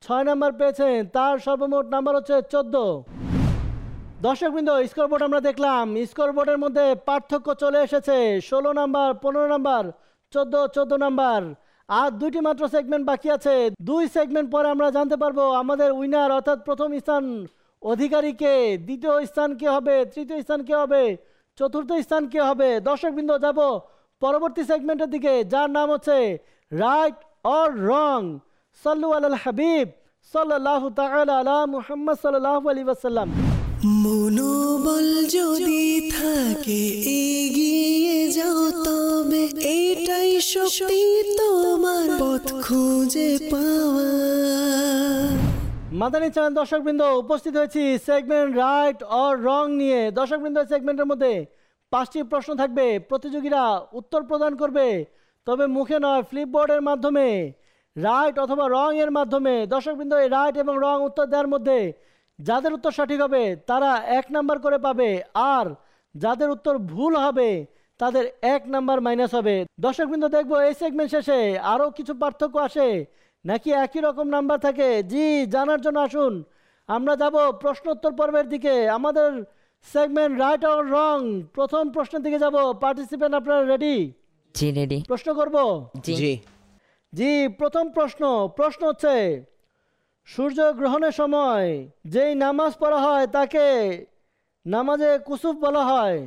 ছয় নাম্বার পেয়েছেন, তার সর্বমোট নাম্বার হচ্ছে চোদ্দ। দর্শকবৃন্দ, স্কোর বোর্ড আমরা দেখলাম, স্কোর বোর্ডের মধ্যে পার্থক্য চলে এসেছে। ষোলো নাম্বার, পনেরো নাম্বার, চোদ্দ চোদ্দ নাম্বার। আর দুইটি মাত্র সেগমেন্ট বাকি আছে। দুই সেগমেন্ট পরে আমরা জানতে পারবো আমাদের উইনার অর্থাৎ প্রথম স্থান অধিকারী কে, দ্বিতীয় স্থান কে হবে, তৃতীয় স্থান কে হবে, চতুর্থ স্থান কে হবে। দর্শকবৃন্দ, যাব পরবর্তী সেগমেন্টের দিকে, যার নাম হচ্ছে রাইট অর রং। সাল্লু আলাল হাবিব সাল্লাল্লাহু তাআলা আলা মুহাম্মদ সাল্লাল্লাহু আলাইহি ওয়াসাল্লাম। মনোবল যদি থাকে এগিয়ে যাও তবে এটাই শক্তি তোমার পথ খুঁজে পাওয়া। মাদানী চ্যানেল দর্শকবৃন্দ, উপস্থিত হয়েছি সেগমেন্ট রাইট অর রং নিয়ে। দর্শকবৃন্দ, সেগমেন্টের মধ্যে পাঁচটি প্রশ্ন থাকবে, প্রতিযোগীরা উত্তর প্রদান করবে, তবে মুখে নয়, ফ্লিপবোর্ডের মাধ্যমে, রাইট অথবা রং এর মাধ্যমে। দর্শকবৃন্দ, এই রাইট এবং রং উত্তর দেওয়ার মধ্যে যাদের উত্তর সঠিক হবে তারা এক নাম্বার করে পাবে, আর যাদের উত্তর ভুল হবে তাদের এক নাম্বার মাইনাস হবে। দর্শকবৃন্দ, দেখবো এই সেগমেন্ট শেষে আরও কিছু পার্থক্য আসে নাকি একই রকম নাম্বার থাকে। জি, জানার জন্য আসুন আমরা যাব প্রশ্নোত্তর পর্বের দিকে। আমাদের সেগমেন্ট রাইট অর রং, প্রথম প্রশ্নের দিকে যাব। পার্টিসিপেন্ট আপনারা রেডি? জি রেডি। প্রশ্ন করব? জি। জি, প্রথম প্রশ্ন প্রশ্ন হচ্ছে সূর্য গ্রহণের সময় যেই নামাজ পড়া হয় তাকে নামাজে কুসুফ বলা হয়।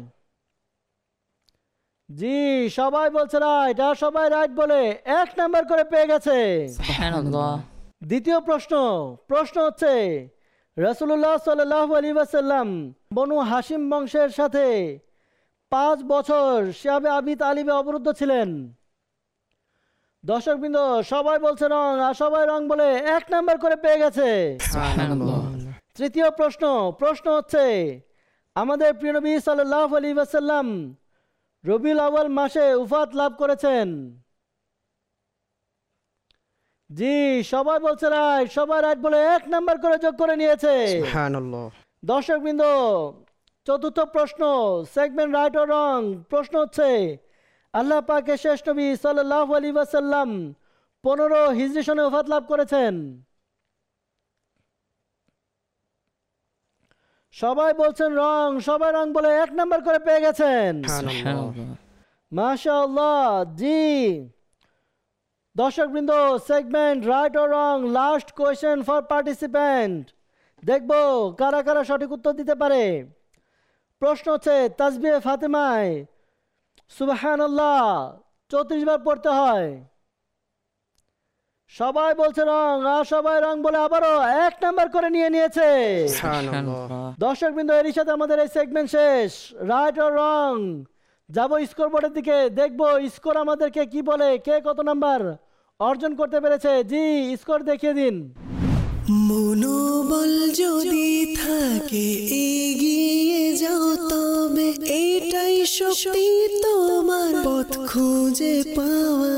জি, সবাই বলছে রাইট, আর সবাই রাইট বলে এক নাম্বার করে পেয়ে গেছে। সুবহানাল্লাহ। দ্বিতীয় প্রশ্ন প্রশ্ন হচ্ছে রাসূলুল্লাহ সাল্লাল্লাহু আলাইহি ওয়াসাল্লাম বনু হাশিম বংশের সাথে পাঁচ বছর শিয়াবে আবি তালিবে অবরুদ্ধ ছিলেন। দর্শকবৃন্দ, সবাই বলছে রং, আর সবাই রং বলে এক নাম্বার করে পেয়ে গেছে। সুবহানাল্লাহ। তৃতীয় প্রশ্ন প্রশ্ন হচ্ছে আমাদের প্রিয় নবী সাল্লাল্লাহু আলাইহি ওয়াসাল্লাম রবিউল আউয়াল মাসে উফাত লাভ করেছেন। জি, সবাই বলছে রাইট, সবাই রাইট বলে এক নাম্বার করে যোগ করে নিয়েছে। সুবহানাল্লাহ। দর্শকবৃন্দ, চতুর্থ প্রশ্ন সেগমেন্ট রাইট ও রং। প্রশ্ন হচ্ছে আল্লাহ পাকের শেষ নবী সাল্লাল্লাহু আলাইহি ওয়াসাল্লাম পনেরো হিজরি সনে ওফাত লাভ করেছেন। সবাই বলছেন রং, সবাই রং বলে এক নাম্বার করে পেয়ে গেছেন। সুবহানাল্লাহ। মাশাআল্লাহ। জি, দর্শকবৃন্দ, segment right or wrong, last question for participant. দেখবো কারা কারা সঠিক উত্তর দিতে পারে। প্রশ্ন হচ্ছে তাসবিহ ফাতেমায় সুবহানাল্লাহ চৌত্রিশ বার পড়তে হয়। সবাই বলছে রং, আর সবাই রং বলে আবারও এক নাম্বার করে নিয়ে নিয়েছে। সুবহানাল্লাহ। দর্শকবৃন্দ, এরই সাথে আমাদের এই সেগমেন্ট শেষ। রাইট ও রং, যাবো স্কোর বোর্ডের দিকে, দেখবো স্কোর আমাদেরকে কি বলে, কে কত নাম্বার অর্জন করতে পেরেছে। জি, স্কোর দেখিয়ে দিন। মনোবল যদি থাকে এগিয়ে যাও তবে এটাই শক্তি তোমার পথ খুঁজে পাওয়া।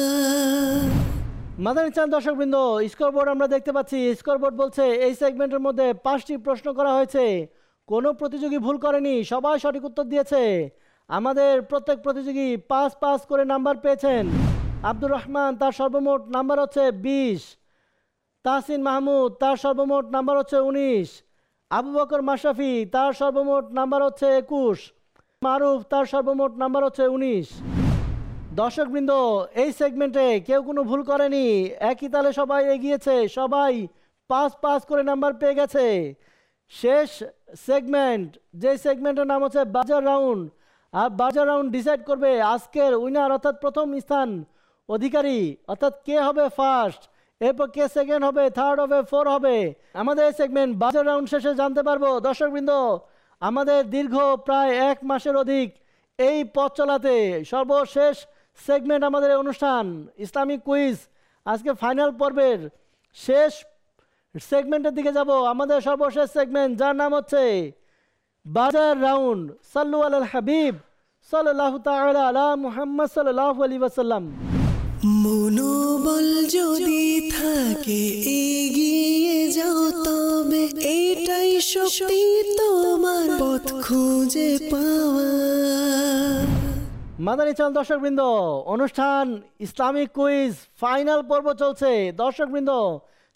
মাদানী চ্যানেল দর্শকবৃন্দ, স্কোর বোর্ড আমরা দেখতে পাচ্ছি। স্কোর বোর্ড বলছে এই সেগমেন্টের মধ্যে পাঁচটি প্রশ্ন করা হয়েছে, কোনো প্রতিযোগী ভুল করেনি, সবাই সঠিক উত্তর দিয়েছে। আমাদের প্রত্যেক প্রতিযোগী পাঁচ পাঁচ করে নাম্বার পেয়েছেন। আব্দুর রহমান, তার সর্বমোট নাম্বার হচ্ছে বিশ। তাহসিন মাহমুদ, তার সর্বমোট নাম্বার হচ্ছে উনিশ। আবু বকর মাশরাফি, তার সর্বমোট নাম্বার হচ্ছে একুশ। মারুফ, তার সর্বমোট নাম্বার হচ্ছে উনিশ। দর্শকবৃন্দ, এই সেগমেন্টে কেউ কোনো ভুল করেনি, একই তালে সবাই এগিয়েছে, সবাই পাঁচ পাঁচ করে নাম্বার পেয়ে গেছে। শেষ সেগমেন্ট, যে সেগমেন্টের নাম হচ্ছে বাজার রাউন্ড, আর বাজার রাউন্ড ডিসাইড করবে আজকের উইনার অর্থাৎ প্রথম স্থান অধিকারী, অর্থাৎ কে হবে ফার্স্ট, এরপর কে সেকেন্ড হবে, থার্ড হবে, ফোর হবে। আমাদের এই সেগমেন্ট বাজার রাউন্ড শেষে জানতে পারবো। দর্শকবৃন্দ, আমাদের দীর্ঘ প্রায় এক মাসের অধিক এই পথ চলাতে সর্বশেষ সেগমেন্ট আমাদের এই অনুষ্ঠান ইসলামিক কুইজ, আজকে ফাইনাল পর্বের শেষ সেগমেন্টের দিকে যাব। আমাদের সর্বশেষ সেগমেন্ট, যার নাম হচ্ছে বাজার রাউন্ড। সাল্লু আলাল হাবিব সাল্লাল্লাহু তাআলা আলা মুহাম্মদ সাল্লাল্লাহু আলাইহি ওয়াসাল্লাম। মনোবল যদি থাকে এগিয়ে যাও তবে এটাই শক্তি তোমার পথ খুঁজে পাওয়া। মাদানী চ্যানেল দর্শকবৃন্দ, অনুষ্ঠান ইসলামিক কুইজ ফাইনাল পর্ব চলছে। দর্শকবৃন্দ,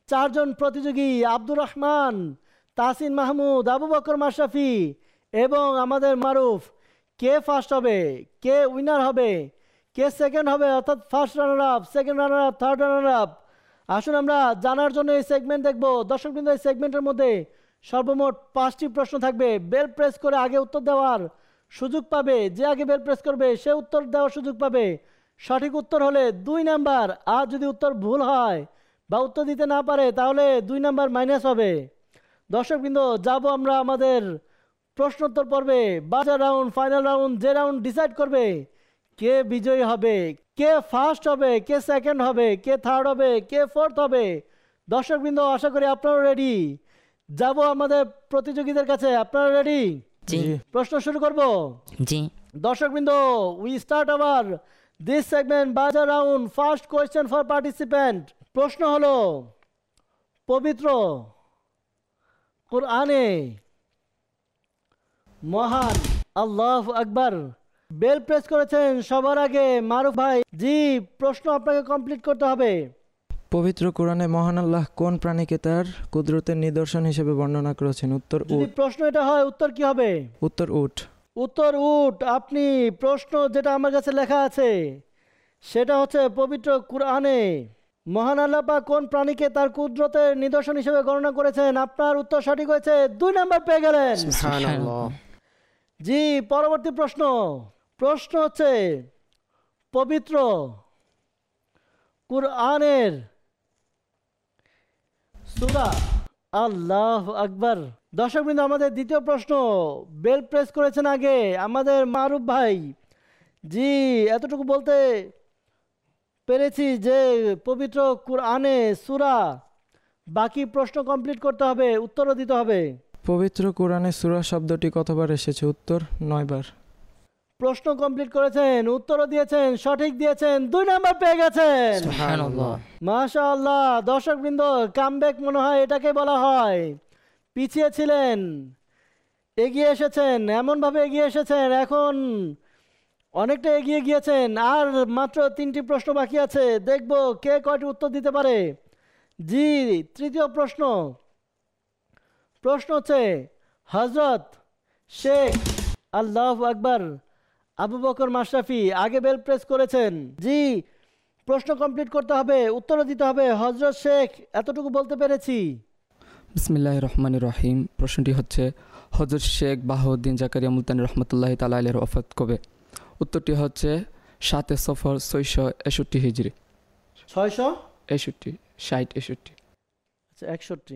চারজন প্রতিযোগী আব্দুর রহমান, তাসিন মাহমুদ, আবু বকর মাশরাফি এবং আমাদের মারুফ, কে ফার্স্ট হবে, কে উইনার হবে, কে সেকেন্ড হবে, অর্থাৎ first runner up, second runner up, third runner up, আসুন আমরা জানার জন্য এই সেগমেন্ট দেখব। দর্শকবৃন্দ, এই সেগমেন্টের মধ্যে সর্বমোট পাঁচটি প্রশ্ন থাকবে। বেল প্রেস করে আগে উত্তর দেওয়ার সুযোগ পাবে, যে আগে বেল প্রেস করবে সে উত্তর দেওয়ার সুযোগ পাবে। সঠিক উত্তর হলে দুই নাম্বার, আর যদি উত্তর ভুল হয় বা উত্তর দিতে না পারে তাহলে দুই নাম্বার মাইনাস হবে। দর্শকবৃন্দ, যাব আমরা আমাদের প্রশ্নোত্তর পর্বে। বাজার রাউন্ড, ফাইনাল রাউন্ড, যে রাউন্ড ডিসাইড করবে কে বিজয়ী হবে, কে ফার্স্ট হবে, কে সেকেন্ড হবে, কে থার্ড হবে, কে ফোর্থ হবে। দর্শকবৃন্দ, আশা করি আপনারা রেডি। যাব আমাদের প্রতিযোগীদের কাছে। আপনারা রেডি? জি প্রশ্ন শুরু করব। জি দর্শকবৃন্দ, we start our this segment buzzer round. First question for participant. প্রশ্ন হলো, পবিত্র কোরআনে মহান আল্লাহু আকবার। বেল প্রেস করেছেন সবার আগে মারুফ ভাই। জি, প্রশ্ন আপনাকে কমপ্লিট করতে হবে। পবিত্র কোরআনে মহান আল্লাহ কোন প্রাণীকে তার কুদরতের নিদর্শন হিসেবে বর্ণনা করেছেন? উত্তর যদি উট। প্রশ্ন এটা হয়, উত্তর কি হবে? উত্তর উট। উত্তর উট। আপনি প্রশ্ন যেটা আমার কাছে লেখা আছে সেটা হচ্ছে পবিত্র কোরআনে মহান আল্লাহ পাক কোন প্রাণীকে তার কুদরতের নিদর্শন হিসেবে গণনা করেছেন। আপনার উত্তর সঠিক হয়েছে, দুই নাম্বার পেয়ে গেলেন। সুবহানাল্লাহ। জি, পরবর্তী প্রশ্ন। প্রশ্ন হচ্ছে, পবিত্র কুরআনের সূরা আল্লাহু আকবার। দর্শকবৃন্দ, আমাদের দ্বিতীয় প্রশ্ন। বেল প্রেস করেছেন আগে আমাদের মারুফ ভাই। জি, এতটুকু বলতে পেরেছি যে পবিত্র কুরআনে সূরা। বাকি প্রশ্ন কমপ্লিট করতে হবে, উত্তরও দিতে হবে। পবিত্র কোরআনে সূরা শব্দটি কতবার এসেছে? উত্তর নয়বার। প্রশ্ন কমপ্লিট করেছেন, উত্তরও দিয়েছেন, সঠিক দিয়েছেন, দুই নাম্বার পেয়ে গেছেন। সুবহানাল্লাহ। মাশাআল্লাহ। দর্শকবৃন্দ, কামব্যাক মনে হয় এটাকে বলা হয়। পিছিয়ে ছিলেন, এগিয়ে এসেছেন, এমনভাবে এগিয়ে এসেছেন, এখন অনেকটা এগিয়ে গিয়েছেন। আর মাত্র তিনটি প্রশ্ন বাকি আছে, দেখব কে কয়টি উত্তর দিতে পারে। জি, তৃতীয় প্রশ্ন। প্রশ্ন হচ্ছে, হযরত শেখ আল্লাহু আকবার আবু বকর মাশরাফি আগে বেল প্রেস করেছেন। জি, প্রশ্ন কমপ্লিট করতে হবে, উত্তরও দিতে হবে। হযরত শেখ, এতটুকু বলতে পেরেছি। বিসমিল্লাহির রহমানির রহিম। প্রশ্নটি হচ্ছে, হযরত শেখ বাহাউদ্দিন জাকারিয়া মুলতানি রহমতুল্লাহি তাআলা আলাইহির ওফাত কবে? উত্তরটি হচ্ছে সাতে সফর ছয়শো এষট্টি হিজরি। ছয়শো এষট্টি ষাট এষট্টি আচ্ছা, একষট্টি।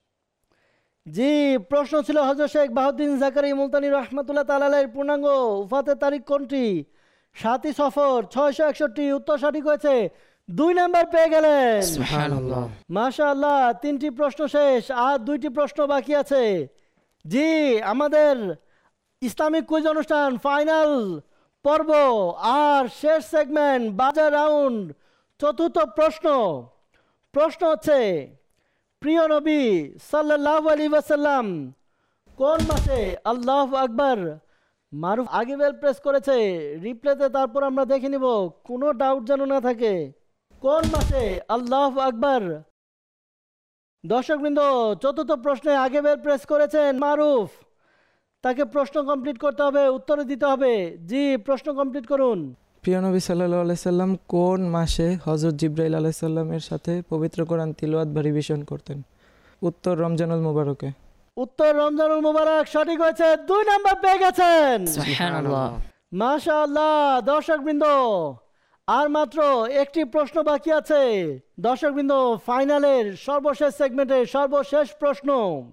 জি, প্রশ্ন ছিল হযরত শেখ বাহাউদ্দিন জাকারিয়া মুলতানি রহমতুল্লাহ তাআলা আলাইহির পূর্ণাঙ্গ উফাতের তারিখ কোনটি? সাতই সফর ছয়শো একষট্টি। উত্তর সঠিক হয়েছে, দুই নাম্বার পেয়ে গেলেন। সুবহানাল্লাহ। মাশাআল্লাহ। তিনটি প্রশ্ন শেষ, আর দুইটি প্রশ্ন বাকি আছে। জি, আমাদের ইসলামিক কুইজ অনুষ্ঠান ফাইনাল পর্ব আর শেষ সেগমেন্ট বাজার রাউন্ড। চতুর্থ প্রশ্ন। প্রশ্ন হচ্ছে, প্রিয় নবী সাল্লাল্লাহু আলাইহি ওয়াসাল্লাম কোন মাসে আল্লাহু আকবার। মারুফ আগে বেল প্রেস করেছে, রিপ্লেতে তারপর আমরা দেখে নিব, কোনো ডাউট যেন না থাকে। কোন মাসে আল্লাহু আকবার? দর্শকবৃন্দ, চতুর্থ প্রশ্নে আগে বেল প্রেস করেছেন মারুফ। তাকে প্রশ্ন কমপ্লিট করতে হবে, উত্তর দিতে হবে। জি, প্রশ্ন কমপ্লিট করুন। প্রিয় নবী সাল্লাল্লাহু আলাইহি সাল্লাম কোন মাসে হযরত জিবরাইল আলাইহিস সালামের সাথে পবিত্র কোরআন তিলাওয়াত বা রিভিশন করতেন? উত্তর রমজানুল মুবারকে। উত্তর রমজানুল মুবারক। সঠিক হয়েছে, দুই নাম্বার পেয়ে গেছেন। সুবহানাল্লাহ। মাশাআল্লাহ। দর্শকবৃন্দ, আর মাত্র একটি প্রশ্ন বাকি আছে। দর্শকবৃন্দ, ফাইনালের সর্বশেষ সেগমেন্টের সর্বশেষ প্রশ্ন।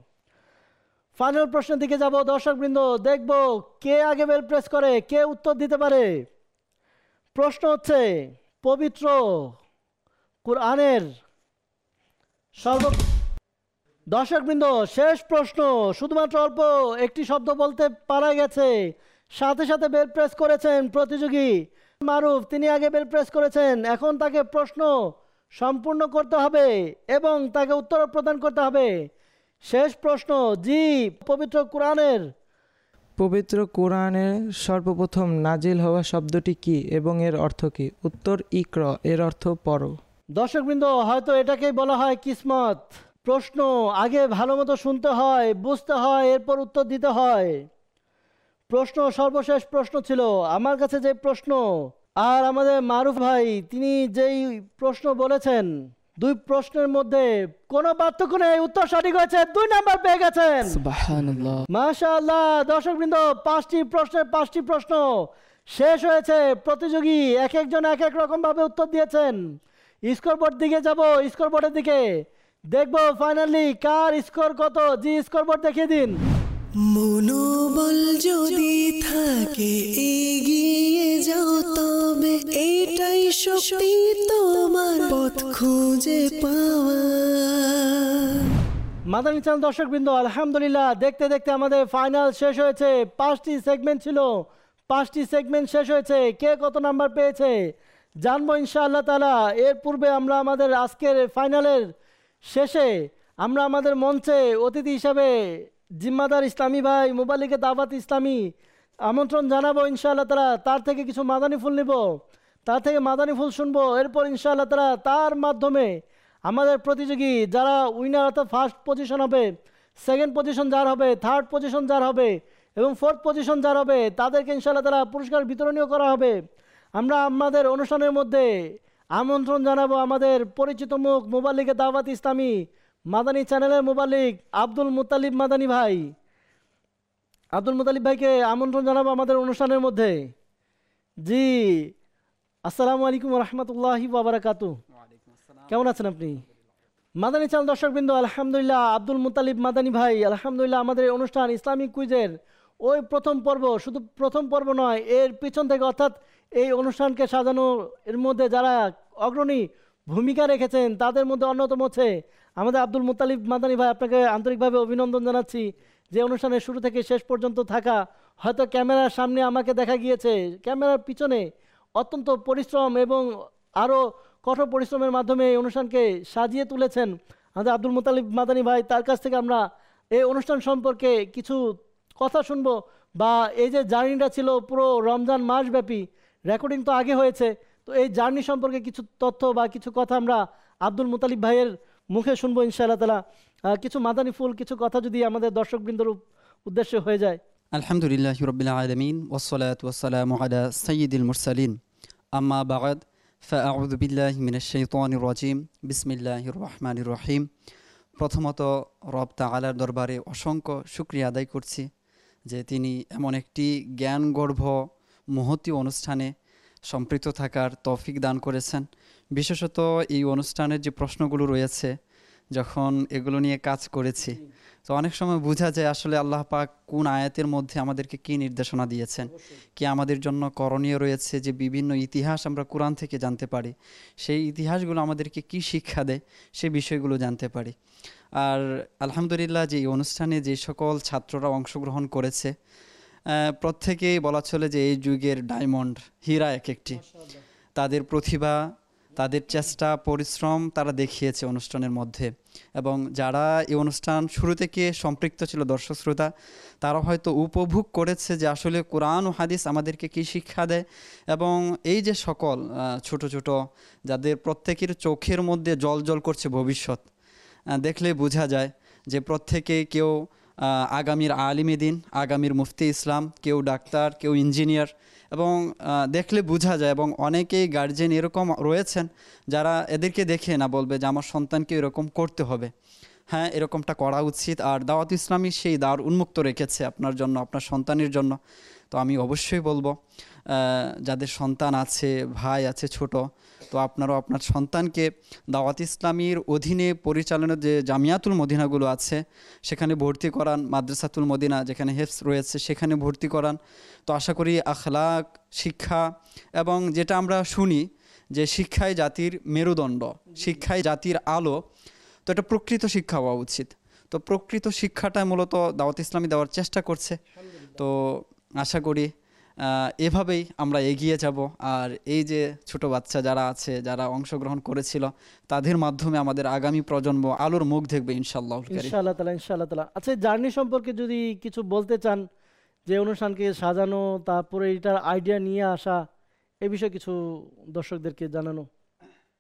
ফাইনাল প্রশ্নের দিকে যাব। দর্শকবৃন্দ, দেখব কে আগে বেল প্রেস করে, কে উত্তর দিতে পারে। প্রশ্ন হচ্ছে, পবিত্র কুরআনের সর্ব। দর্শকবৃন্দ, শেষ প্রশ্ন। শুধুমাত্র অল্প একটি শব্দ বলতে পারা গেছে, সাথে সাথে বেল প্রেস করেছেন প্রতিযোগী মারুফ। তিনি আগে বেল প্রেস করেছেন, এখন তাকে প্রশ্ন সম্পূর্ণ করতে হবে এবং তাকে উত্তর প্রদান করতে হবে। শেষ প্রশ্ন। জি, পবিত্র কোরআনের পবিত্র কোরআনে সর্বপ্রথম নাজিল হওয়া শব্দটি কি এবং এর অর্থ কি? উত্তর ইকরা, এর অর্থ পড়ো। দর্শকবৃন্দ, হয়তো এটাকেই বলা হয় কিসমত। প্রশ্ন আগে ভালো মতো শুনতে হয়, বুঝতে হয়, এরপর উত্তর দিতে হয়। প্রশ্ন সর্বশেষ প্রশ্ন ছিল আমার কাছে, যে প্রশ্ন আর আমাদের মারুফ ভাই তিনি যেই প্রশ্ন বলেছেন, দুই প্রশ্নের মধ্যে কোনো পার্থক্য নেই, উত্তর সঠিক হয়েছে, দুই নাম্বার পেয়ে গেছেন। সুবহানাল্লাহ। মাশাআল্লাহ। দর্শকবৃন্দ, পাঁচটি প্রশ্নের পাঁচটি প্রশ্ন শেষ হয়েছে। প্রতিযোগী এক একজন এক এক রকম ভাবে উত্তর দিয়েছেন। স্কোরবোর্ড দিকে যাব, স্কোরবোর্ডের দিকে দেখবো ফাইনালি কার স্কোর কত। জি, স্কোরবোর্ড দেখিয়ে দিন। মনোবল যদি থাকে এগিয়ে যাও তবে এটাই শক্তি তোমার পথ খুঁজে পাওয়া। মাদানী চ্যানেল দর্শকবৃন্দ, আলহামদুলিল্লাহ দেখতে দেখতে আমাদের ফাইনাল শেষ হয়েছে। পাঁচটি সেগমেন্ট ছিল, পাঁচটি সেগমেন্ট শেষ হয়েছে। কে কত নাম্বার পেয়েছে জানবো ইনশাআল্লাহ তাআলা। এর পূর্বে আমরা আমাদের আজকের ফাইনালের শেষে আমরা আমাদের মঞ্চে অতিথি হিসাবে জিম্মাদার ইসলামী ভাই মুবাল্লিগে দাওয়াত ইসলামী আমন্ত্রণ জানাবো ইনশাআল্লাহ তাআলা। তার থেকে কিছু মাদানী ফুল নিব, তার থেকে মাদানী ফুল শুনবো। এরপর ইনশাআল্লাহ তাআলা তার মাধ্যমে আমাদের প্রতিযোগী যারা উইনার অর্থাৎ ফার্স্ট পজিশন হবে, সেকেন্ড পজিশন যার হবে, থার্ড পজিশন যার হবে এবং ফোর্থ পজিশন যার হবে, তাদেরকে ইনশাআল্লাহ তাআলা পুরস্কার বিতরণীয় করা হবে। আমরা আমাদের অনুষ্ঠানের মধ্যে আমন্ত্রণ জানাবো আমাদের পরিচিত মুখ মুবাল্লিগে দাওয়াত ইসলামী মাদানী চ্যানেলের মুবাল্লিগ আব্দুল মুতালিব মাদানী ভাই। আব্দুল মুতালিব ভাইকে আমন্ত্রণ জানাবো আমাদের অনুষ্ঠানের মধ্যে। জি, আসসালামু আলাইকুম রহমতুল্লাহি ওয়া বারাকাতুহু। কেমন আছেন আপনি? মাদানী চ্যানেল দর্শকবৃন্দ, আলহামদুলিল্লাহ আব্দুল মুতালিব মাদানী ভাই আলহামদুলিল্লাহ আমাদের এই অনুষ্ঠান ইসলামিক কুইজের ওই প্রথম পর্ব, শুধু প্রথম পর্ব নয়, এর পিছন থেকে অর্থাৎ এই অনুষ্ঠানকে সাজানো এর মধ্যে যারা অগ্রণী ভূমিকা রেখেছেন তাদের মধ্যে অন্যতম হচ্ছে আমাদের আব্দুল মুতালিব মাদানী ভাই। আপনাকে আন্তরিকভাবে অভিনন্দন জানাচ্ছি যে অনুষ্ঠানের শুরু থেকে শেষ পর্যন্ত থাকা। হয়তো ক্যামেরার সামনে আমাকে দেখা গিয়েছে, ক্যামেরার পিছনে অত্যন্ত পরিশ্রম এবং আরও কঠোর পরিশ্রমের মাধ্যমে এই অনুষ্ঠানকে সাজিয়ে তুলেছেন আমাদের আব্দুল মুতালিব মাদানী ভাই। তার কাছ থেকে আমরা এই অনুষ্ঠান সম্পর্কে কিছু কথা শুনবো, বা এই যে জার্নিটা ছিল পুরো রমজান মাসব্যাপী, রেকর্ডিং তো আগে হয়েছে, তো এই জার্নি সম্পর্কে কিছু তথ্য বা কিছু কথা আমরা আব্দুল মুতালিব ভাইয়ের মুখে শুনবো ইনশাআল্লাহ তাআলা। কিছু মাদানী ফুল, কিছু কথা যদি আমাদের দর্শকবৃন্দর উদ্দেশ্যে হয়ে যায়। আলহামদুলিল্লাহি রাব্বিল আলামিন ওয়াসসালাতু ওয়াসসালামু আলা সাইয়্যিদিল মুরসালিন, আম্মা বা'দ, ফাআউযু বিল্লাহি মিনাশ শাইতানির রাজিম, বিসমিল্লাহির রহমানির রহিম। প্রথমত রব তাআলার দরবারে অসংখ্য শুকরিয়া আদায় করছি যে তিনি এমন একটি জ্ঞানগর্ভ মহতী অনুষ্ঠানে সম্পৃক্ত থাকার তৌফিক দান করেছেন। বিশেষত এই অনুষ্ঠানের যে প্রশ্নগুলো রয়েছে, যখন এগুলো নিয়ে কাজ করেছি তো অনেক সময় বোঝা যায় আসলে আল্লাহ পাক কোন আয়াতের মধ্যে আমাদেরকে কী নির্দেশনা দিয়েছেন, কি আমাদের জন্য করণীয় রয়েছে। যে বিভিন্ন ইতিহাস আমরা কোরআন থেকে জানতে পারি, সেই ইতিহাসগুলো আমাদেরকে কি শিক্ষা দেয় সেই বিষয়গুলো জানতে পারি। আর আলহামদুলিল্লাহ যে এই অনুষ্ঠানে যে সকল ছাত্ররা অংশগ্রহণ করেছে প্রত্যেকেই বলা চলে যে এই যুগের ডায়মন্ড, হীরা এক একটি। তাদের প্রতিভা, তাদের চেষ্টা, পরিশ্রম তারা দেখিয়েছে অনুষ্ঠানের মধ্যে। এবং যারা এই অনুষ্ঠান শুরু থেকে সম্পৃক্ত ছিল, দর্শক শ্রোতা, তারা হয়তো উপভোগ করেছে যে আসলে কোরআন ও হাদিস আমাদেরকে কী শিক্ষা দেয়। এবং এই যে সকল ছোট ছোট যাদের প্রত্যেকের চোখের মধ্যে জল জল করছে ভবিষ্যৎ, দেখলে বোঝা যায় যে প্রত্যেকে কেউ আগামীর আলিমে দিন, আগামীর মুফতি ইসলাম, কেউ ডাক্তার, কেউ ইঞ্জিনিয়ার, এবং দেখলে বোঝা যায়। এবং অনেকেই গার্জেন এরকম রয়েছেন যারা এদেরকে দেখে না বলবে যে আমার সন্তানকে এরকম করতে হবে, হ্যাঁ এরকমটা করা উচিত। আর দাওয়াত ইসলামী সেই দ্বার উন্মুক্ত রেখেছে আপনার জন্য, আপনার সন্তানের জন্য। তো আমি অবশ্যই বলবো যাদের সন্তান আছে, ভাই আছে ছোট, তো আপনারাও আপনার সন্তানকে দাওয়াত ইসলামীর অধীনে পরিচালনার যে জামিয়াতুল মদিনাগুলো আছে সেখানে ভর্তি করান, মাদ্রাসাতুল মদিনা যেখানে হেফজ রয়েছে সেখানে ভর্তি করান। তো আশা করি আখলাক, শিক্ষা, এবং যেটা আমরা শুনি যে শিক্ষাই জাতির মেরুদণ্ড, শিক্ষাই জাতির আলো, তো এটা প্রকৃত শিক্ষা হওয়া উচিত। তো প্রকৃত শিক্ষাটা মূলত দাওয়াত ইসলামী দেওয়ার চেষ্টা করছে। তো আশা করি এভাবেই আমরা এগিয়ে যাব। আর এই যে ছোট বাচ্চা যারা আছে, যারা অংশগ্রহণ করেছিল, তাদের মাধ্যমে আমাদের আগামী প্রজন্ম আলোর মুখ দেখবে ইনশাআল্লাহ ইনশাআল্লাহ তাআলা ইনশাআল্লাহ তাআলা। আচ্ছা, জার্নি সম্পর্কে যদি কিছু বলতে চান, যে অনুষ্ঠানকে সাজানো, তারপরে এটার আইডিয়া নিয়ে আসা, এই বিষয়ে কিছু দর্শকদেরকে জানানো।